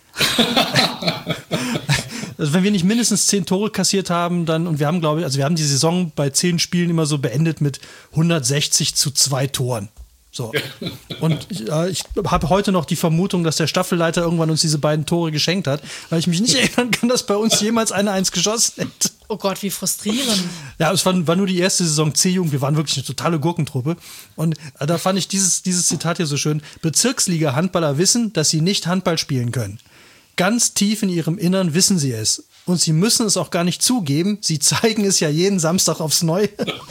Also wenn wir nicht mindestens 10 Tore kassiert haben, dann, und wir haben die Saison bei 10 Spielen immer so beendet mit 160-2 Toren. So. Und ich habe heute noch die Vermutung, dass der Staffelleiter irgendwann uns diese beiden Tore geschenkt hat, weil ich mich nicht erinnern kann, dass bei uns jemals einer eins geschossen hätte. Oh Gott, wie frustrierend. Ja, es war nur die erste Saison C-Jugend. Wir waren wirklich eine totale Gurkentruppe. Und da fand ich dieses Zitat hier so schön. Bezirksliga-Handballer wissen, dass sie nicht Handball spielen können. Ganz tief in ihrem Innern wissen sie es. Und sie müssen es auch gar nicht zugeben. Sie zeigen es ja jeden Samstag aufs Neue.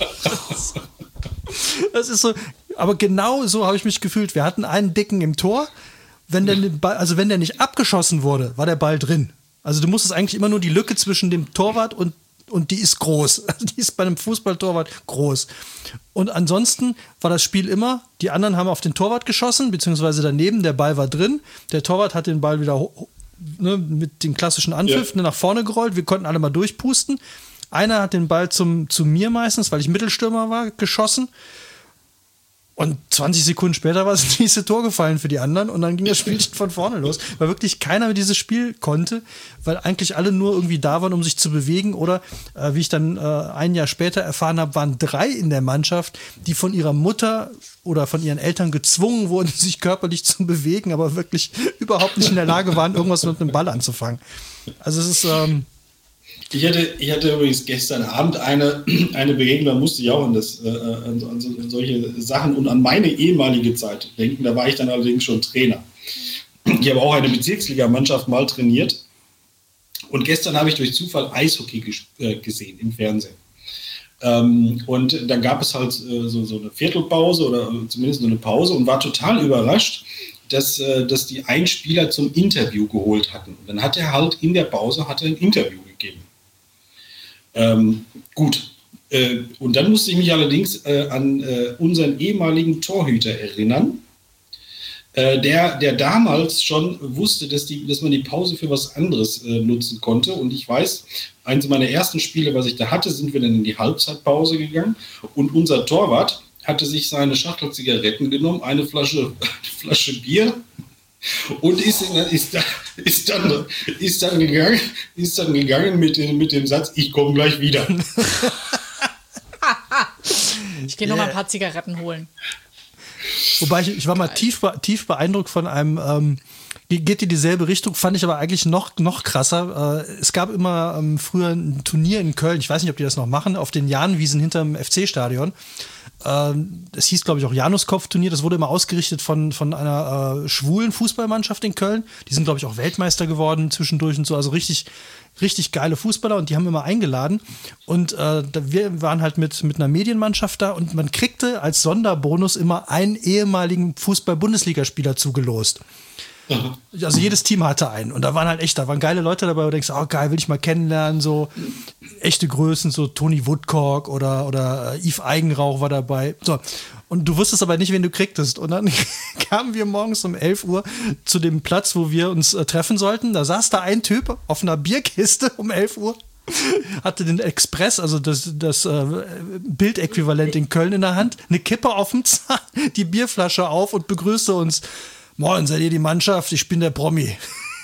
Das ist so. Aber genau so habe ich mich gefühlt. Wir hatten einen Dicken im Tor. Wenn der nicht abgeschossen wurde, war der Ball drin. Also du musstest eigentlich immer nur die Lücke zwischen dem Torwart und die ist groß. Also die ist bei einem Fußballtorwart groß. Und ansonsten war das Spiel immer, die anderen haben auf den Torwart geschossen, beziehungsweise daneben, der Ball war drin. Der Torwart hat den Ball wieder mit dem klassischen Anpfiff nach vorne gerollt. Wir konnten alle mal durchpusten. Einer hat den Ball zu mir meistens, weil ich Mittelstürmer war, geschossen. Und 20 Sekunden später war das nächste Tor gefallen für die anderen und dann ging das Spiel von vorne los, weil wirklich keiner dieses Spiel konnte, weil eigentlich alle nur irgendwie da waren, um sich zu bewegen oder, wie ich dann ein Jahr später erfahren habe, waren 3 in der Mannschaft, die von ihrer Mutter oder von ihren Eltern gezwungen wurden, sich körperlich zu bewegen, aber wirklich überhaupt nicht in der Lage waren, irgendwas mit einem Ball anzufangen. Also es ist... Ich hatte übrigens gestern Abend eine Begegnung, da musste ich auch an solche Sachen und an meine ehemalige Zeit denken. Da war ich dann allerdings schon Trainer. Ich habe auch eine Bezirksligamannschaft mal trainiert und gestern habe ich durch Zufall Eishockey gesehen im Fernsehen. Und dann gab es halt so eine Viertelpause oder zumindest so eine Pause und war total überrascht, dass die einen Spieler zum Interview geholt hatten. Und dann hat er halt in der Pause ein Interview gegeben. Gut, Und dann musste ich mich allerdings an unseren ehemaligen Torhüter erinnern, der damals schon wusste, dass man die Pause für was anderes nutzen konnte. Und ich weiß, eines meiner ersten Spiele, was ich da hatte, sind wir dann in die Halbzeitpause gegangen. Und unser Torwart hatte sich seine Schachtel Zigaretten genommen, eine Flasche Bier und ist dann gegangen mit dem Satz, ich komme gleich wieder. Ich gehe noch mal ein paar Zigaretten holen. Wobei ich war mal tief beeindruckt von einem, geht in dieselbe Richtung, fand ich aber eigentlich noch krasser. Es gab immer früher ein Turnier in Köln, ich weiß nicht, ob die das noch machen, auf den Jahnwiesen hinterm FC-Stadion. Das hieß, glaube ich, auch Januskopf-Turnier. Das wurde immer ausgerichtet von einer schwulen Fußballmannschaft in Köln. Die sind, glaube ich, auch Weltmeister geworden zwischendurch und so. Also richtig geile Fußballer und die haben immer eingeladen. Und wir waren halt mit einer Medienmannschaft da und man kriegte als Sonderbonus immer einen ehemaligen Fußball-Bundesligaspieler zugelost. Also jedes Team hatte einen und da waren geile Leute dabei, wo du denkst, oh geil, will ich mal kennenlernen, so echte Größen, so Tony Woodcock oder Yves Eigenrauch war dabei. So. Und du wusstest aber nicht, wen du kriegtest. Und dann kamen wir morgens um 11 Uhr zu dem Platz, wo wir uns treffen sollten. Da saß da ein Typ auf einer Bierkiste um 11 Uhr, hatte den Express, also das Bildäquivalent in Köln in der Hand, eine Kippe auf dem Zahn, die Bierflasche auf und begrüßte uns. Moin, seid ihr die Mannschaft? Ich bin der Promi.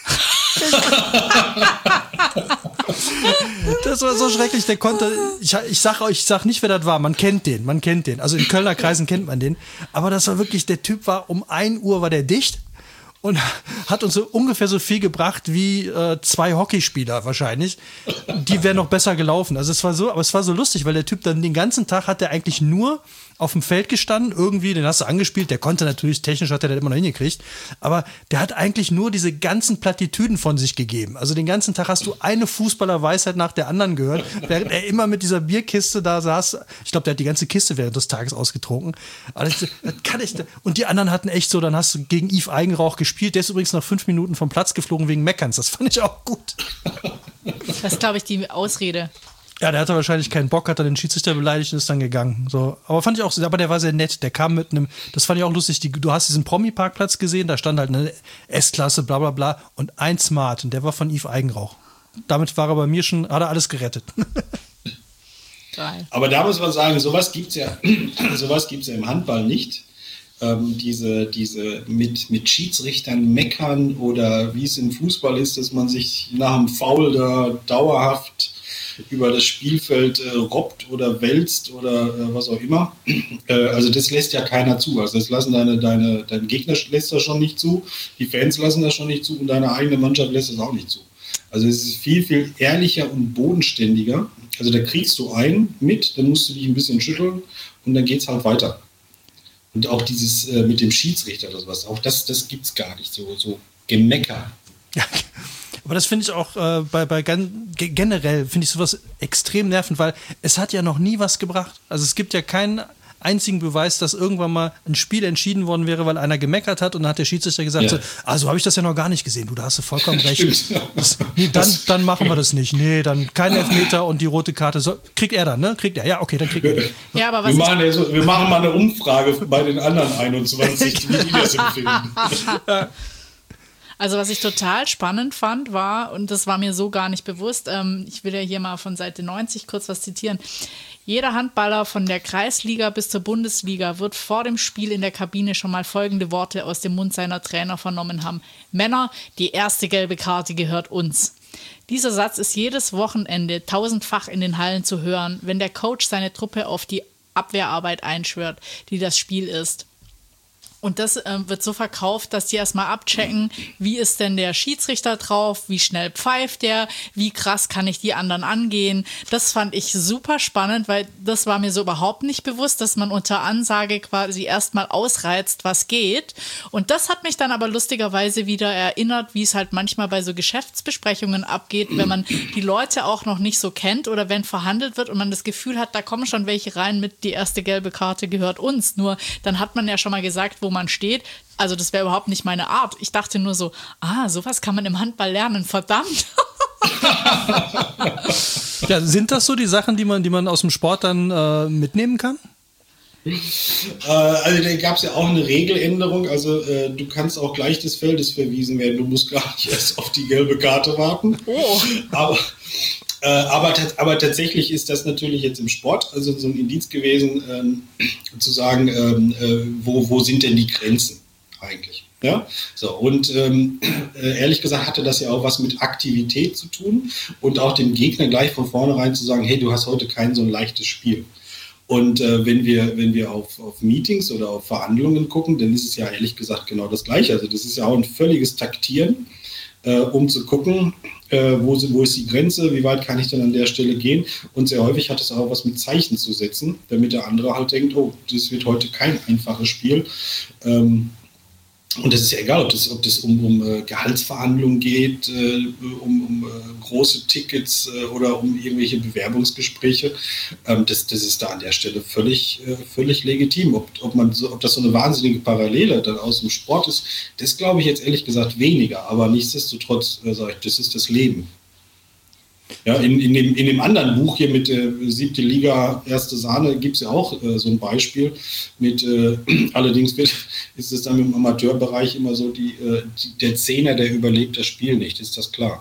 Das war so schrecklich, der konnte, ich sag nicht, wer das war, man kennt den. Also in Kölner Kreisen kennt man den. Aber das war wirklich, der Typ war um 1 Uhr war der dicht und hat uns so ungefähr so viel gebracht wie 2 Hockeyspieler wahrscheinlich. Die wären noch besser gelaufen. Also es war so lustig, weil der Typ dann den ganzen Tag hat der eigentlich nur auf dem Feld gestanden, irgendwie, den hast du angespielt, der konnte natürlich, technisch hat er das immer noch hingekriegt, aber der hat eigentlich nur diese ganzen Plattitüden von sich gegeben. Also den ganzen Tag hast du eine Fußballerweisheit nach der anderen gehört, während er immer mit dieser Bierkiste da saß. Ich glaube, der hat die ganze Kiste während des Tages ausgetrunken. Aber das kann ich. Und die anderen hatten echt so, dann hast du gegen Yves Eigenrauch gespielt, der ist übrigens nach 5 Minuten vom Platz geflogen wegen Meckerns. Das fand ich auch gut. Das ist, glaube ich, die Ausrede. Ja, der hatte wahrscheinlich keinen Bock, hat dann den Schiedsrichter beleidigt und ist dann gegangen. So, aber fand ich auch, aber der war sehr nett. Der kam mit einem, das fand ich auch lustig. Du hast diesen Promi-Parkplatz gesehen, da stand halt eine S-Klasse, bla bla bla und ein Smart und der war von Yves Eigenrauch. Damit war er bei mir schon, hat er alles gerettet. Geil. Aber da muss man sagen, sowas gibt's ja im Handball nicht. Diese mit Schiedsrichtern meckern oder wie es im Fußball ist, dass man sich nach dem Foul da dauerhaft über das Spielfeld robbt oder wälzt oder was auch immer. Also das lässt ja keiner zu. Also das lassen dein Gegner lässt das schon nicht zu, die Fans lassen das schon nicht zu und deine eigene Mannschaft lässt das auch nicht zu. Also es ist viel, viel ehrlicher und bodenständiger. Also da kriegst du einen mit, dann musst du dich ein bisschen schütteln und dann geht's halt weiter. Und auch dieses mit dem Schiedsrichter oder sowas, auch das gibt's gar nicht, so Gemecker. Ja. Aber das finde ich auch generell finde ich sowas extrem nervend, weil es hat ja noch nie was gebracht. Also es gibt ja keinen einzigen Beweis, dass irgendwann mal ein Spiel entschieden worden wäre, weil einer gemeckert hat und dann hat der Schiedsrichter gesagt, ja. So habe ich das ja noch gar nicht gesehen. Du, da hast du vollkommen recht. Dann machen wir das nicht. Nee, dann kein Elfmeter und die rote Karte. Kriegt er dann, ne? Kriegt er. Ja, okay, dann kriegt er. Ja, aber wir machen mal eine Umfrage bei den anderen 21, wie die das empfinden. Also was ich total spannend fand war, und das war mir so gar nicht bewusst, ich will ja hier mal von Seite 90 kurz was zitieren. Jeder Handballer von der Kreisliga bis zur Bundesliga wird vor dem Spiel in der Kabine schon mal folgende Worte aus dem Mund seiner Trainer vernommen haben. Männer, die erste gelbe Karte gehört uns. Dieser Satz ist jedes Wochenende tausendfach in den Hallen zu hören, wenn der Coach seine Truppe auf die Abwehrarbeit einschwört, die das Spiel ist. Und das wird so verkauft, dass die erstmal abchecken, wie ist denn der Schiedsrichter drauf, wie schnell pfeift der, wie krass kann ich die anderen angehen. Das fand ich super spannend, weil das war mir so überhaupt nicht bewusst, dass man unter Ansage quasi erstmal ausreizt, was geht. Und das hat mich dann aber lustigerweise wieder erinnert, wie es halt manchmal bei so Geschäftsbesprechungen abgeht, wenn man die Leute auch noch nicht so kennt oder wenn verhandelt wird und man das Gefühl hat, da kommen schon welche rein mit die erste gelbe Karte gehört uns. Nur dann hat man ja schon mal gesagt, wo man steht. Also das wäre überhaupt nicht meine Art. Ich dachte nur so, sowas kann man im Handball lernen, verdammt. Ja, sind das so die Sachen, die man aus dem Sport dann mitnehmen kann? Also da gab es ja auch eine Regeländerung, also du kannst auch gleich des Feldes verwiesen werden, du musst gar nicht erst auf die gelbe Karte warten. Oh. Aber tatsächlich ist das natürlich jetzt im Sport, also so ein Indiz gewesen, zu sagen, wo sind denn die Grenzen eigentlich? Ja, so, und ehrlich gesagt hatte das ja auch was mit Aktivität zu tun und auch dem Gegner gleich von vornherein zu sagen, hey, du hast heute kein so ein leichtes Spiel. Und wenn wir auf Meetings oder auf Verhandlungen gucken, dann ist es ja ehrlich gesagt genau das Gleiche. Also das ist ja auch ein völliges Taktieren, um zu gucken, wo ist die Grenze, wie weit kann ich denn an der Stelle gehen. Und sehr häufig hat es auch was mit Zeichen zu setzen, damit der andere halt denkt, oh, das wird heute kein einfaches Spiel. Und das ist ja egal, ob das um Gehaltsverhandlungen geht, um große Tickets oder um irgendwelche Bewerbungsgespräche. Das ist da an der Stelle völlig legitim. Ob das so eine wahnsinnige Parallele dann aus dem Sport ist, das glaube ich jetzt ehrlich gesagt weniger. Aber nichtsdestotrotz sage ich, das ist das Leben. Ja, in dem anderen Buch hier mit 7. Liga, erste Sahne, gibt es ja auch so ein Beispiel mit, allerdings ist es dann im Amateurbereich immer so, der Zehner, der überlebt das Spiel nicht, ist das klar?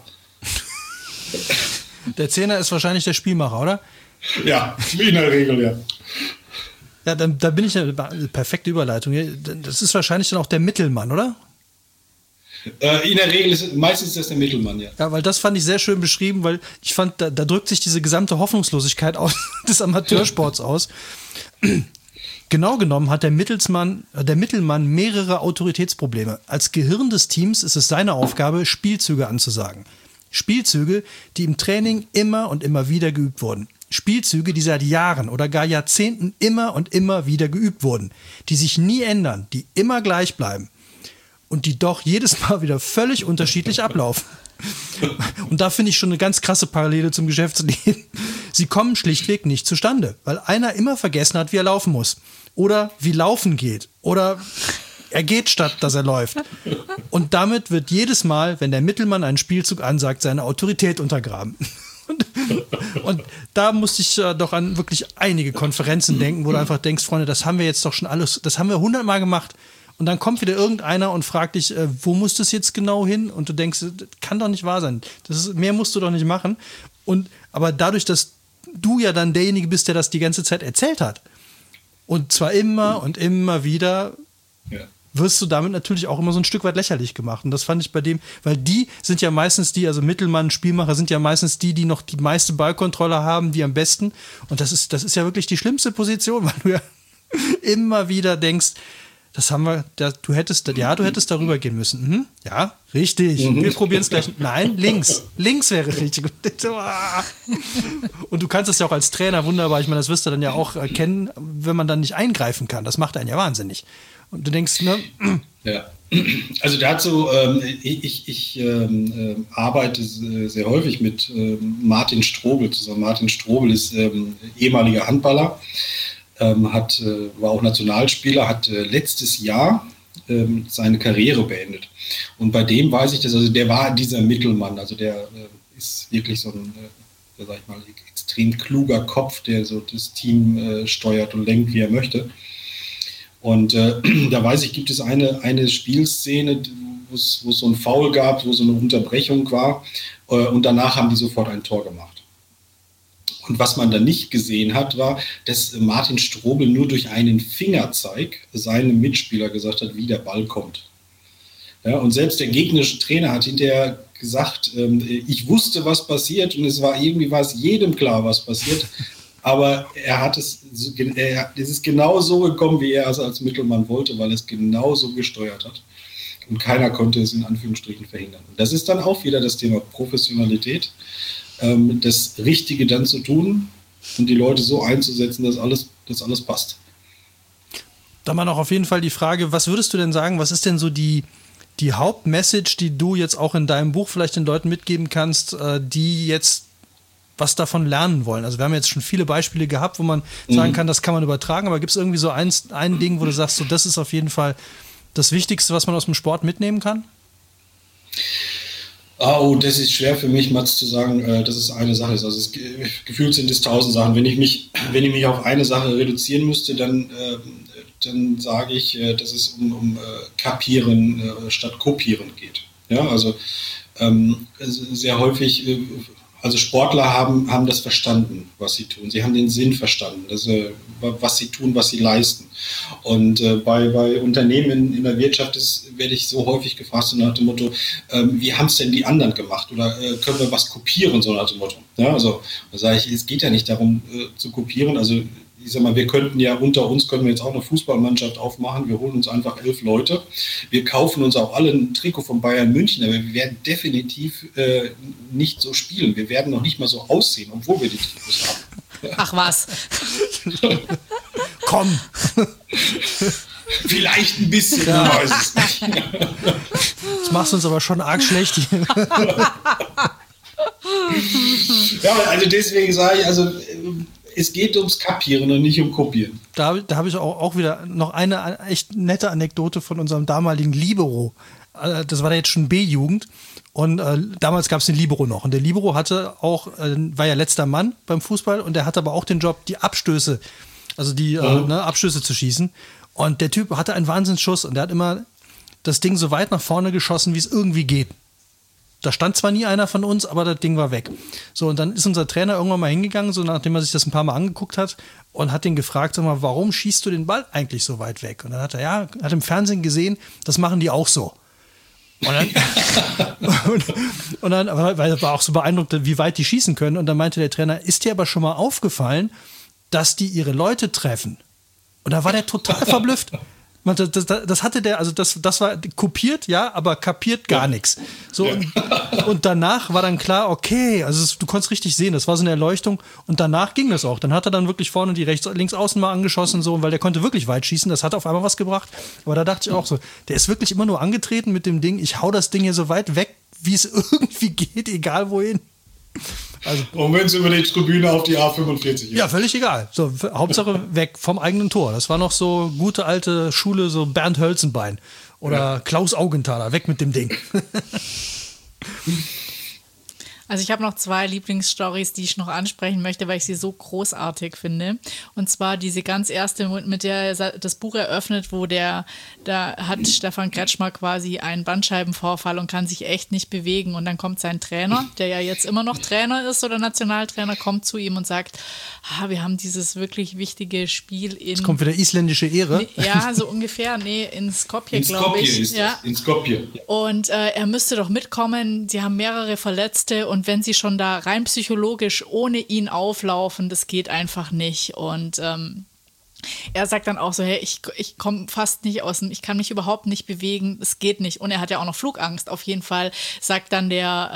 Der Zehner ist wahrscheinlich der Spielmacher, oder? Ja, in der Regel, ja. Ja, da bin ich eine perfekte Überleitung. Das ist wahrscheinlich dann auch der Mittelmann, oder? In der Regel meistens ist das der Mittelmann, ja. Ja, weil das fand ich sehr schön beschrieben, weil ich fand, da drückt sich diese gesamte Hoffnungslosigkeit des Amateursports aus. Genau genommen hat der Mittelmann mehrere Autoritätsprobleme. Als Gehirn des Teams ist es seine Aufgabe, Spielzüge anzusagen. Spielzüge, die im Training immer und immer wieder geübt wurden. Spielzüge, die seit Jahren oder gar Jahrzehnten immer und immer wieder geübt wurden. Die sich nie ändern, die immer gleich bleiben. Und die doch jedes Mal wieder völlig unterschiedlich ablaufen. Und da finde ich schon eine ganz krasse Parallele zum Geschäftsleben. Sie kommen schlichtweg nicht zustande, weil einer immer vergessen hat, wie er laufen muss. Oder wie Laufen geht. Oder er geht, statt dass er läuft. Und damit wird jedes Mal, wenn der Mittelmann einen Spielzug ansagt, seine Autorität untergraben. Und da musste ich doch an wirklich einige Konferenzen denken, wo du einfach denkst, Freunde, das haben wir jetzt doch schon alles, das haben wir 100-mal gemacht. Und dann kommt wieder irgendeiner und fragt dich, wo muss das jetzt genau hin? Und du denkst, das kann doch nicht wahr sein. Mehr musst du doch nicht machen. Aber dadurch, dass du ja dann derjenige bist, der das die ganze Zeit erzählt hat, und zwar immer und immer wieder, ja, wirst du damit natürlich auch immer so ein Stück weit lächerlich gemacht. Und das fand ich bei dem, weil die sind ja meistens also Mittelmann, Spielmacher sind ja meistens die noch die meiste Ballkontrolle haben, die am besten. Und das ist ja wirklich die schlimmste Position, weil du ja immer wieder denkst, das haben wir, du hättest darüber gehen müssen. Mhm. Ja, richtig. Wir probieren es gleich. Nein, links. Links wäre richtig. Und du kannst es ja auch als Trainer wunderbar, ich meine, das wirst du dann ja auch erkennen, wenn man dann nicht eingreifen kann. Das macht einen ja wahnsinnig. Und du denkst, ne? Ja. Also dazu, ich arbeite sehr häufig mit Martin Strobel zusammen. Martin Strobel ist ehemaliger Handballer. War auch Nationalspieler, hat letztes Jahr seine Karriere beendet. Und bei dem weiß ich das, also der war dieser Mittelmann, also der ist wirklich so ein, sag ich mal, extrem kluger Kopf, der so das Team steuert und lenkt, wie er möchte. Und da weiß ich, gibt es eine Spielszene, wo es so ein Foul gab, wo so eine Unterbrechung war, und danach haben die sofort ein Tor gemacht. Und was man da nicht gesehen hat, war, dass Martin Strobel nur durch einen Fingerzeig seinem Mitspieler gesagt hat, wie der Ball kommt. Ja, und selbst der gegnerische Trainer hat hinterher gesagt, ich wusste, was passiert, und es war jedem klar, was passiert. Aber es ist genau so gekommen, wie er es als Mittelmann wollte, weil er es genau so gesteuert hat. Und keiner konnte es in Anführungsstrichen verhindern. Und das ist dann auch wieder das Thema Professionalität. Das Richtige dann zu tun und die Leute so einzusetzen, dass alles passt. Dann mal noch auf jeden Fall die Frage, was würdest du denn sagen, was ist denn so die Hauptmessage, die du jetzt auch in deinem Buch vielleicht den Leuten mitgeben kannst, die jetzt was davon lernen wollen? Also wir haben jetzt schon viele Beispiele gehabt, wo man sagen kann, das kann man übertragen, aber gibt es irgendwie so ein Ding, wo du sagst, so, das ist auf jeden Fall das Wichtigste, was man aus dem Sport mitnehmen kann? Oh, das ist schwer für mich, Mats, zu sagen, dass es eine Sache ist. Also gefühlt sind es 1000 Sachen. Wenn ich mich auf eine Sache reduzieren müsste, dann sage ich, dass es um Kapieren statt Kopieren geht. Ja, also sehr häufig, also Sportler haben das verstanden, was sie tun. Sie haben den Sinn verstanden, was sie tun, was sie leisten. Und bei Unternehmen in der Wirtschaft werde ich so häufig gefragt, so nach dem Motto, wie haben es denn die anderen gemacht? Oder können wir was kopieren, so nach dem Motto. Ja, also da sage ich, es geht ja nicht darum zu kopieren. Also ich sag mal, wir könnten ja unter uns, können wir jetzt auch eine Fußballmannschaft aufmachen. Wir holen uns einfach 11 Leute. Wir kaufen uns auch alle ein Trikot von Bayern München, aber wir werden definitiv nicht so spielen. Wir werden noch nicht mal so aussehen, obwohl wir die Trikots haben. Ach was. Komm. Vielleicht ein bisschen, ja. Ich weiß es nicht. Das machst du uns aber schon arg schlecht. Ja, also deswegen sage ich, also es geht ums Kapieren und nicht um Kopieren. Da habe ich auch wieder noch eine echt nette Anekdote von unserem damaligen Libero. Das war da jetzt schon B-Jugend. Und damals gab es den Libero noch. Und der Libero war ja letzter Mann beim Fußball. Und der hatte aber auch den Job, die Abstöße, also die Abstöße zu schießen. Und der Typ hatte einen Wahnsinnsschuss. Und der hat immer das Ding so weit nach vorne geschossen, wie es irgendwie geht. Da stand zwar nie einer von uns, aber das Ding war weg. So, und dann ist unser Trainer irgendwann mal hingegangen, so nachdem er sich das ein paar Mal angeguckt hat und hat ihn gefragt, sag mal, warum schießt du den Ball eigentlich so weit weg? Und dann hat er im Fernsehen gesehen, das machen die auch so. Und dann weil er war auch so beeindruckt, wie weit die schießen können. Und dann meinte der Trainer, ist dir aber schon mal aufgefallen, dass die ihre Leute treffen? Und da war der total verblüfft. Das hatte der, also das war kopiert, ja, aber kapiert gar nichts. So, und danach war dann klar, okay, also du konntest richtig sehen, das war so eine Erleuchtung und danach ging das auch. Dann hat er dann wirklich vorne die links außen mal angeschossen, so, weil der konnte wirklich weit schießen, das hat auf einmal was gebracht. Aber da dachte ich auch so, der ist wirklich immer nur angetreten mit dem Ding, ich hau das Ding hier so weit weg, wie es irgendwie geht, egal wohin. Also, und wenn es über die Tribüne auf die A45 ist. Ja, völlig egal. So, Hauptsache weg vom eigenen Tor. Das war noch so gute alte Schule, so Bernd Hölzenbein oder Klaus Augenthaler. Weg mit dem Ding. Also ich habe noch 2 Lieblingsstories, die ich noch ansprechen möchte, weil ich sie so großartig finde. Und zwar diese ganz erste, mit der er das Buch eröffnet, da hat Stefan Kretschmer quasi einen Bandscheibenvorfall und kann sich echt nicht bewegen. Und dann kommt sein Trainer, der ja jetzt immer noch Trainer ist oder Nationaltrainer, kommt zu ihm und sagt, wir haben dieses wirklich wichtige Spiel in... Jetzt kommt wieder isländische Ehre. Ja, so ungefähr. Nee, in Skopje, glaube ich. Ist das. In Skopje. Und er müsste doch mitkommen. Sie haben mehrere Verletzte und wenn sie schon da rein psychologisch ohne ihn auflaufen, das geht einfach nicht. Und er sagt dann auch so, hey, ich komme fast nicht ich kann mich überhaupt nicht bewegen, es geht nicht. Und er hat ja auch noch Flugangst. Auf jeden Fall sagt dann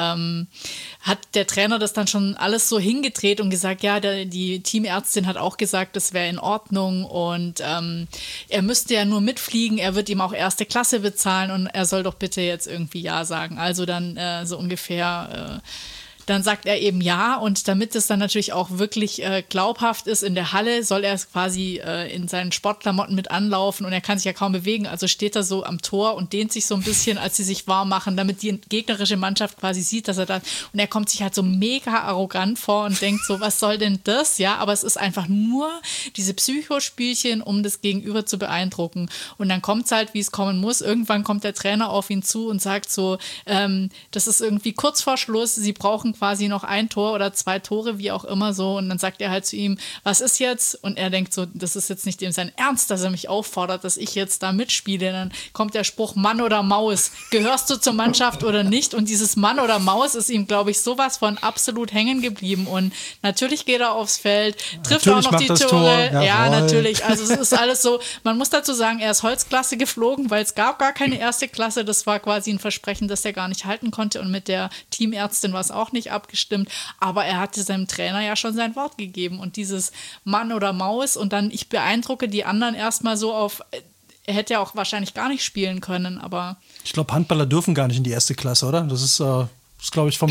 hat der Trainer das dann schon alles so hingedreht und gesagt, ja, die Teamärztin hat auch gesagt, das wäre in Ordnung und er müsste ja nur mitfliegen, er wird ihm auch 1. Klasse bezahlen und er soll doch bitte jetzt irgendwie Ja sagen. Also dann so ungefähr... Dann sagt er eben ja und damit es dann natürlich auch wirklich glaubhaft ist in der Halle, soll er quasi in seinen Sportklamotten mit anlaufen und er kann sich ja kaum bewegen, also steht er so am Tor und dehnt sich so ein bisschen, als sie sich warm machen, damit die gegnerische Mannschaft quasi sieht, dass er da und er kommt sich halt so mega arrogant vor und denkt so, was soll denn das? Ja, aber es ist einfach nur diese Psychospielchen, um das Gegenüber zu beeindrucken und dann kommt es halt, wie es kommen muss. Irgendwann kommt der Trainer auf ihn zu und sagt so, das ist irgendwie kurz vor Schluss, sie brauchen quasi noch 1 Tor oder 2 Tore, wie auch immer so. Und dann sagt er halt zu ihm, was ist jetzt? Und er denkt so, das ist jetzt nicht dem sein Ernst, dass er mich auffordert, dass ich jetzt da mitspiele. Dann kommt der Spruch Mann oder Maus. Gehörst du zur Mannschaft oder nicht? Und dieses Mann oder Maus ist ihm, glaube ich, sowas von absolut hängen geblieben. Und natürlich geht er aufs Feld, trifft natürlich auch noch die Tore. Ja, natürlich. Also es ist alles so, man muss dazu sagen, er ist Holzklasse geflogen, weil es gab gar keine 1. Klasse. Das war quasi ein Versprechen, das er gar nicht halten konnte. Und mit der Teamärztin war es auch nicht abgestimmt, aber er hatte seinem Trainer ja schon sein Wort gegeben und dieses Mann oder Maus und dann ich beeindrucke die anderen erstmal so auf, er hätte ja auch wahrscheinlich gar nicht spielen können, aber... Ich glaube, Handballer dürfen gar nicht in die 1. Klasse, oder? Das ist glaube ich,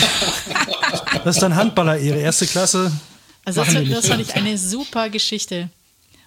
das ist dann Handballer-Ehre, 1. Klasse. Also das fand ich eine super Geschichte.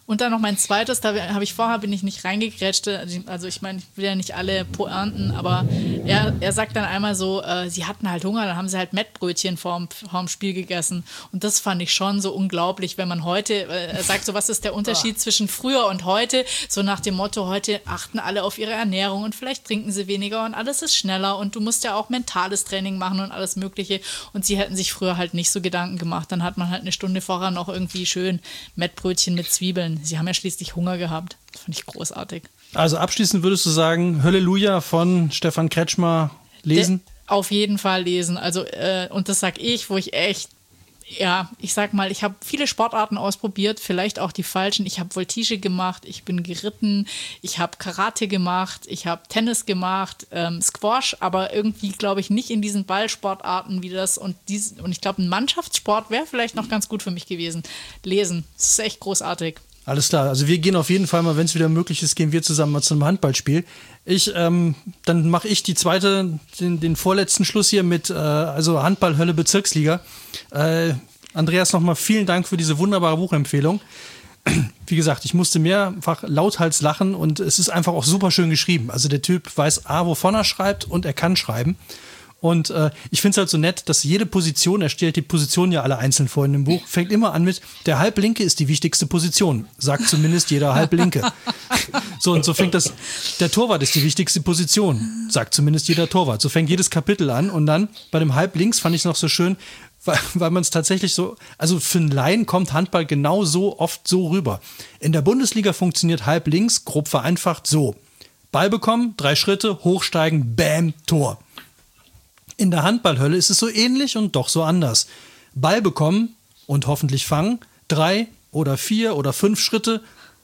Und dann noch mein zweites, bin ich nicht reingegrätscht, also ich meine, ich will ja nicht alle Pointen, aber er sagt dann einmal so, sie hatten halt Hunger, dann haben sie halt Mettbrötchen vorm Spiel gegessen. Und das fand ich schon so unglaublich, wenn man heute, er sagt so, was ist der Unterschied zwischen früher und heute? So nach dem Motto, heute achten alle auf ihre Ernährung und vielleicht trinken sie weniger und alles ist schneller und du musst ja auch mentales Training machen und alles Mögliche. Und sie hätten sich früher halt nicht so Gedanken gemacht. Dann hat man halt eine Stunde vorher noch irgendwie schön Mettbrötchen mit Zwiebeln. Sie haben ja schließlich Hunger gehabt. Das fand ich großartig. Also abschließend würdest du sagen, Halleluja von Stefan Kretschmer lesen? Auf jeden Fall lesen. Also, und das sag ich, wo ich echt, ja, ich sag mal, ich habe viele Sportarten ausprobiert, vielleicht auch die falschen. Ich habe Voltige gemacht, ich bin geritten, ich habe Karate gemacht, ich habe Tennis gemacht, Squash, aber irgendwie, glaube ich, nicht in diesen Ballsportarten wie das. Und ich glaube, ein Mannschaftssport wäre vielleicht noch ganz gut für mich gewesen. Lesen, das ist echt großartig. Alles klar, also wir gehen auf jeden Fall mal, wenn es wieder möglich ist, gehen wir zusammen mal zu einem Handballspiel. Dann mache ich den vorletzten Schluss hier mit also Handball-Hölle Bezirksliga. Andreas, nochmal vielen Dank für diese wunderbare Buchempfehlung. Wie gesagt, ich musste mehrfach lauthals lachen und es ist einfach auch super schön geschrieben. Also der Typ weiß wovon er schreibt und er kann schreiben. Und ich finde es halt so nett, dass jede Position, er stellt die Positionen ja alle einzeln vor in dem Buch, fängt immer an mit, der Halblinke ist die wichtigste Position, sagt zumindest jeder Halblinke. So, und so fängt das, der Torwart ist die wichtigste Position, sagt zumindest jeder Torwart. So fängt jedes Kapitel an und dann bei dem Halblinks fand ich es noch so schön, weil man es tatsächlich so, also für einen Laien kommt Handball genau so oft so rüber. In der Bundesliga funktioniert Halblinks, grob vereinfacht, so. Ball bekommen, 3 Schritte, hochsteigen, bam, Tor. In der Handballhölle ist es so ähnlich und doch so anders. Ball bekommen und hoffentlich fangen, 3 oder 4 oder 5 Schritte,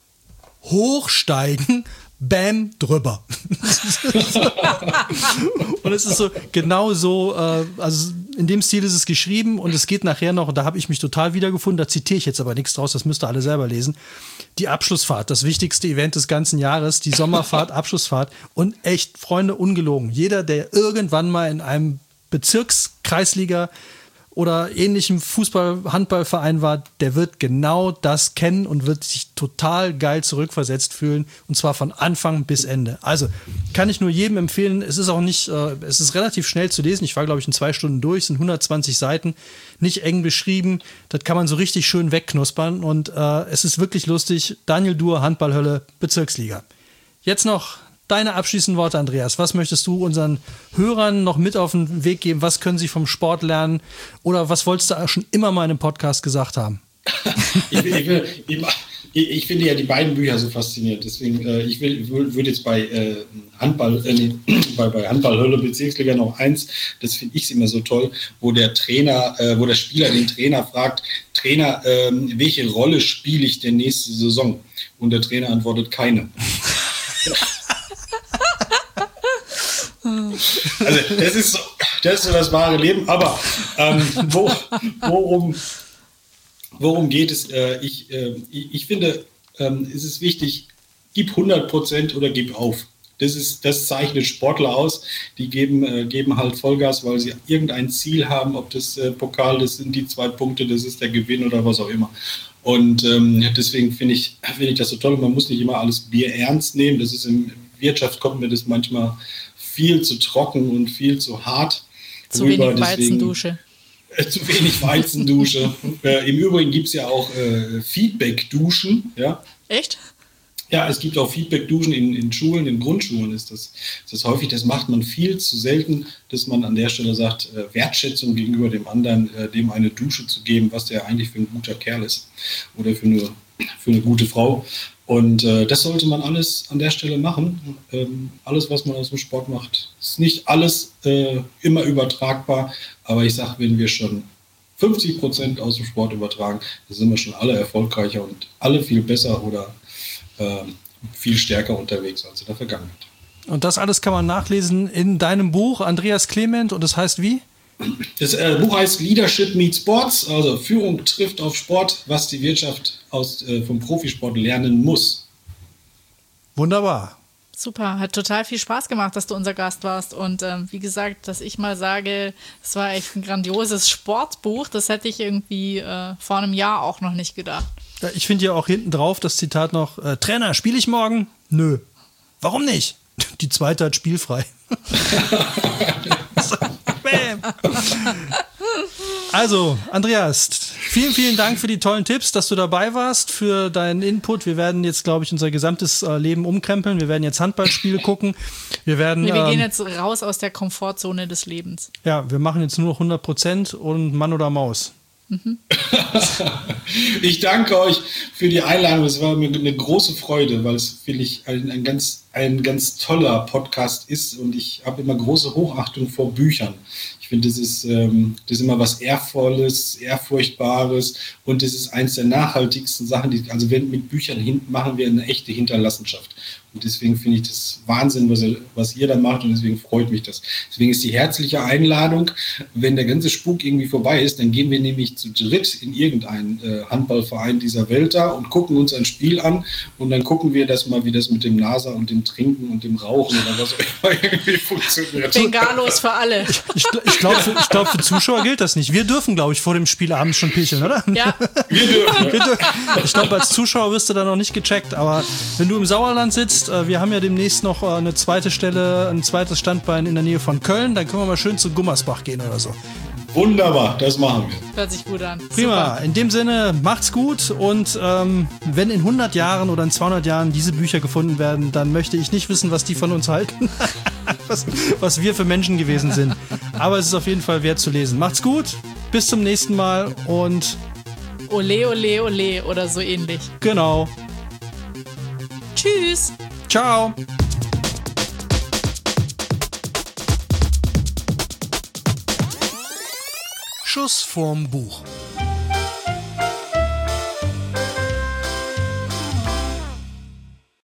hochsteigen, bam, drüber. Und es ist so, genau so, also in dem Stil ist es geschrieben und es geht nachher noch, und da habe ich mich total wiedergefunden, da zitiere ich jetzt aber nichts draus, das müsst ihr alle selber lesen. Die Abschlussfahrt, das wichtigste Event des ganzen Jahres, die Sommerfahrt, Abschlussfahrt und echt, Freunde, ungelogen. Jeder, der irgendwann mal in einem Bezirkskreisliga oder ähnlichem Fußball-Handballverein war, der wird genau das kennen und wird sich total geil zurückversetzt fühlen und zwar von Anfang bis Ende. Also kann ich nur jedem empfehlen, es ist auch nicht, es ist relativ schnell zu lesen, ich war glaube ich in 2 Stunden durch, es sind 120 Seiten, nicht eng beschrieben, das kann man so richtig schön wegknuspern und es ist wirklich lustig. Daniel Duhr, Handballhölle, Bezirksliga. Jetzt noch deine abschließenden Worte, Andreas. Was möchtest du unseren Hörern noch mit auf den Weg geben? Was können sie vom Sport lernen? Oder was wolltest du schon immer mal in einem Podcast gesagt haben? Ich finde ja die beiden Bücher so faszinierend. Deswegen, würde jetzt bei bei Handballhölle Bezirksliga noch eins, das finde ich immer so toll, wo der Spieler den Trainer fragt, Trainer, welche Rolle spiele ich denn nächste Saison? Und der Trainer antwortet, keine. Also das ist so das wahre Leben, aber worum geht es? Ich finde, es ist wichtig, gib 100% oder gib auf. Das zeichnet Sportler aus, die geben halt Vollgas, weil sie irgendein Ziel haben, ob das Pokal, das sind die 2 Punkte, das ist der Gewinn oder was auch immer. Und deswegen finde ich das so toll. Man muss nicht immer alles Bier ernst nehmen. Das ist in Wirtschaft kommt mir das manchmal viel zu trocken und viel zu hart. Zu wenig Weizendusche. Zu wenig Weizendusche. Im Übrigen gibt es ja auch Feedback-Duschen. Ja? Echt? Ja, es gibt auch Feedback-Duschen in Schulen, in Grundschulen ist das häufig, das macht man viel zu selten, dass man an der Stelle sagt, Wertschätzung gegenüber dem anderen, dem eine Dusche zu geben, was der eigentlich für ein guter Kerl ist oder für eine gute Frau. Und das sollte man alles an der Stelle machen. Alles, was man aus dem Sport macht, ist nicht alles immer übertragbar. Aber ich sage, wenn wir schon 50% aus dem Sport übertragen, dann sind wir schon alle erfolgreicher und alle viel besser oder viel stärker unterwegs als in der Vergangenheit. Und das alles kann man nachlesen in deinem Buch, Andreas Clement, und das heißt wie? Das Buch heißt Leadership Meets Sports, also Führung trifft auf Sport, was die Wirtschaft vom Profisport lernen muss. Wunderbar. Super, hat total viel Spaß gemacht, dass du unser Gast warst und wie gesagt, dass ich mal sage, es war echt ein grandioses Sportbuch, das hätte ich irgendwie vor einem Jahr auch noch nicht gedacht. Ich finde ja auch hinten drauf das Zitat noch, Trainer, spiele ich morgen? Nö. Warum nicht? Die zweite hat spielfrei. Bam. Also, Andreas, vielen, vielen Dank für die tollen Tipps, dass du dabei warst, für deinen Input. Wir werden jetzt, glaube ich, unser gesamtes Leben umkrempeln. Wir werden jetzt Handballspiele gucken. Wir gehen jetzt raus aus der Komfortzone des Lebens. Ja, wir machen jetzt nur noch 100% und Mann oder Maus. Ich danke euch für die Einladung. Es war mir eine große Freude, weil es wirklich ein ganz toller Podcast ist und ich habe immer große Hochachtung vor Büchern. Ich finde, das ist immer was Ehrvolles, Ehrfurchtbares und das ist eins der nachhaltigsten Sachen. Mit Büchern machen wir eine echte Hinterlassenschaft. Und deswegen finde ich das Wahnsinn, was ihr da macht und deswegen freut mich das. Deswegen ist die herzliche Einladung, wenn der ganze Spuk irgendwie vorbei ist, dann gehen wir nämlich zu dritt in irgendeinen Handballverein dieser Welt da und gucken uns ein Spiel an und dann gucken wir das mal, wie das mit dem NASA und dem Trinken und dem Rauchen oder was auch immer irgendwie funktioniert. Bengalos für alle. Ich glaube, für Zuschauer gilt das nicht. Wir dürfen, glaube ich, vor dem Spiel abends schon picheln, oder? Ja. Wir dürfen. Ich glaube, als Zuschauer wirst du da noch nicht gecheckt, aber wenn du im Sauerland sitzt, wir haben ja demnächst noch eine zweite Stelle, ein zweites Standbein in der Nähe von Köln, dann können wir mal schön zu Gummersbach gehen oder so. Wunderbar, das machen wir. Hört sich gut an. Prima, Super. In dem Sinne, macht's gut und wenn in 100 Jahren oder in 200 Jahren diese Bücher gefunden werden, dann möchte ich nicht wissen, was die von uns halten, was wir für Menschen gewesen sind. Aber es ist auf jeden Fall wert zu lesen. Macht's gut, bis zum nächsten Mal und Ole, ole, ole oder so ähnlich. Genau. Tschüss. Ciao. Schuss vorm Buch.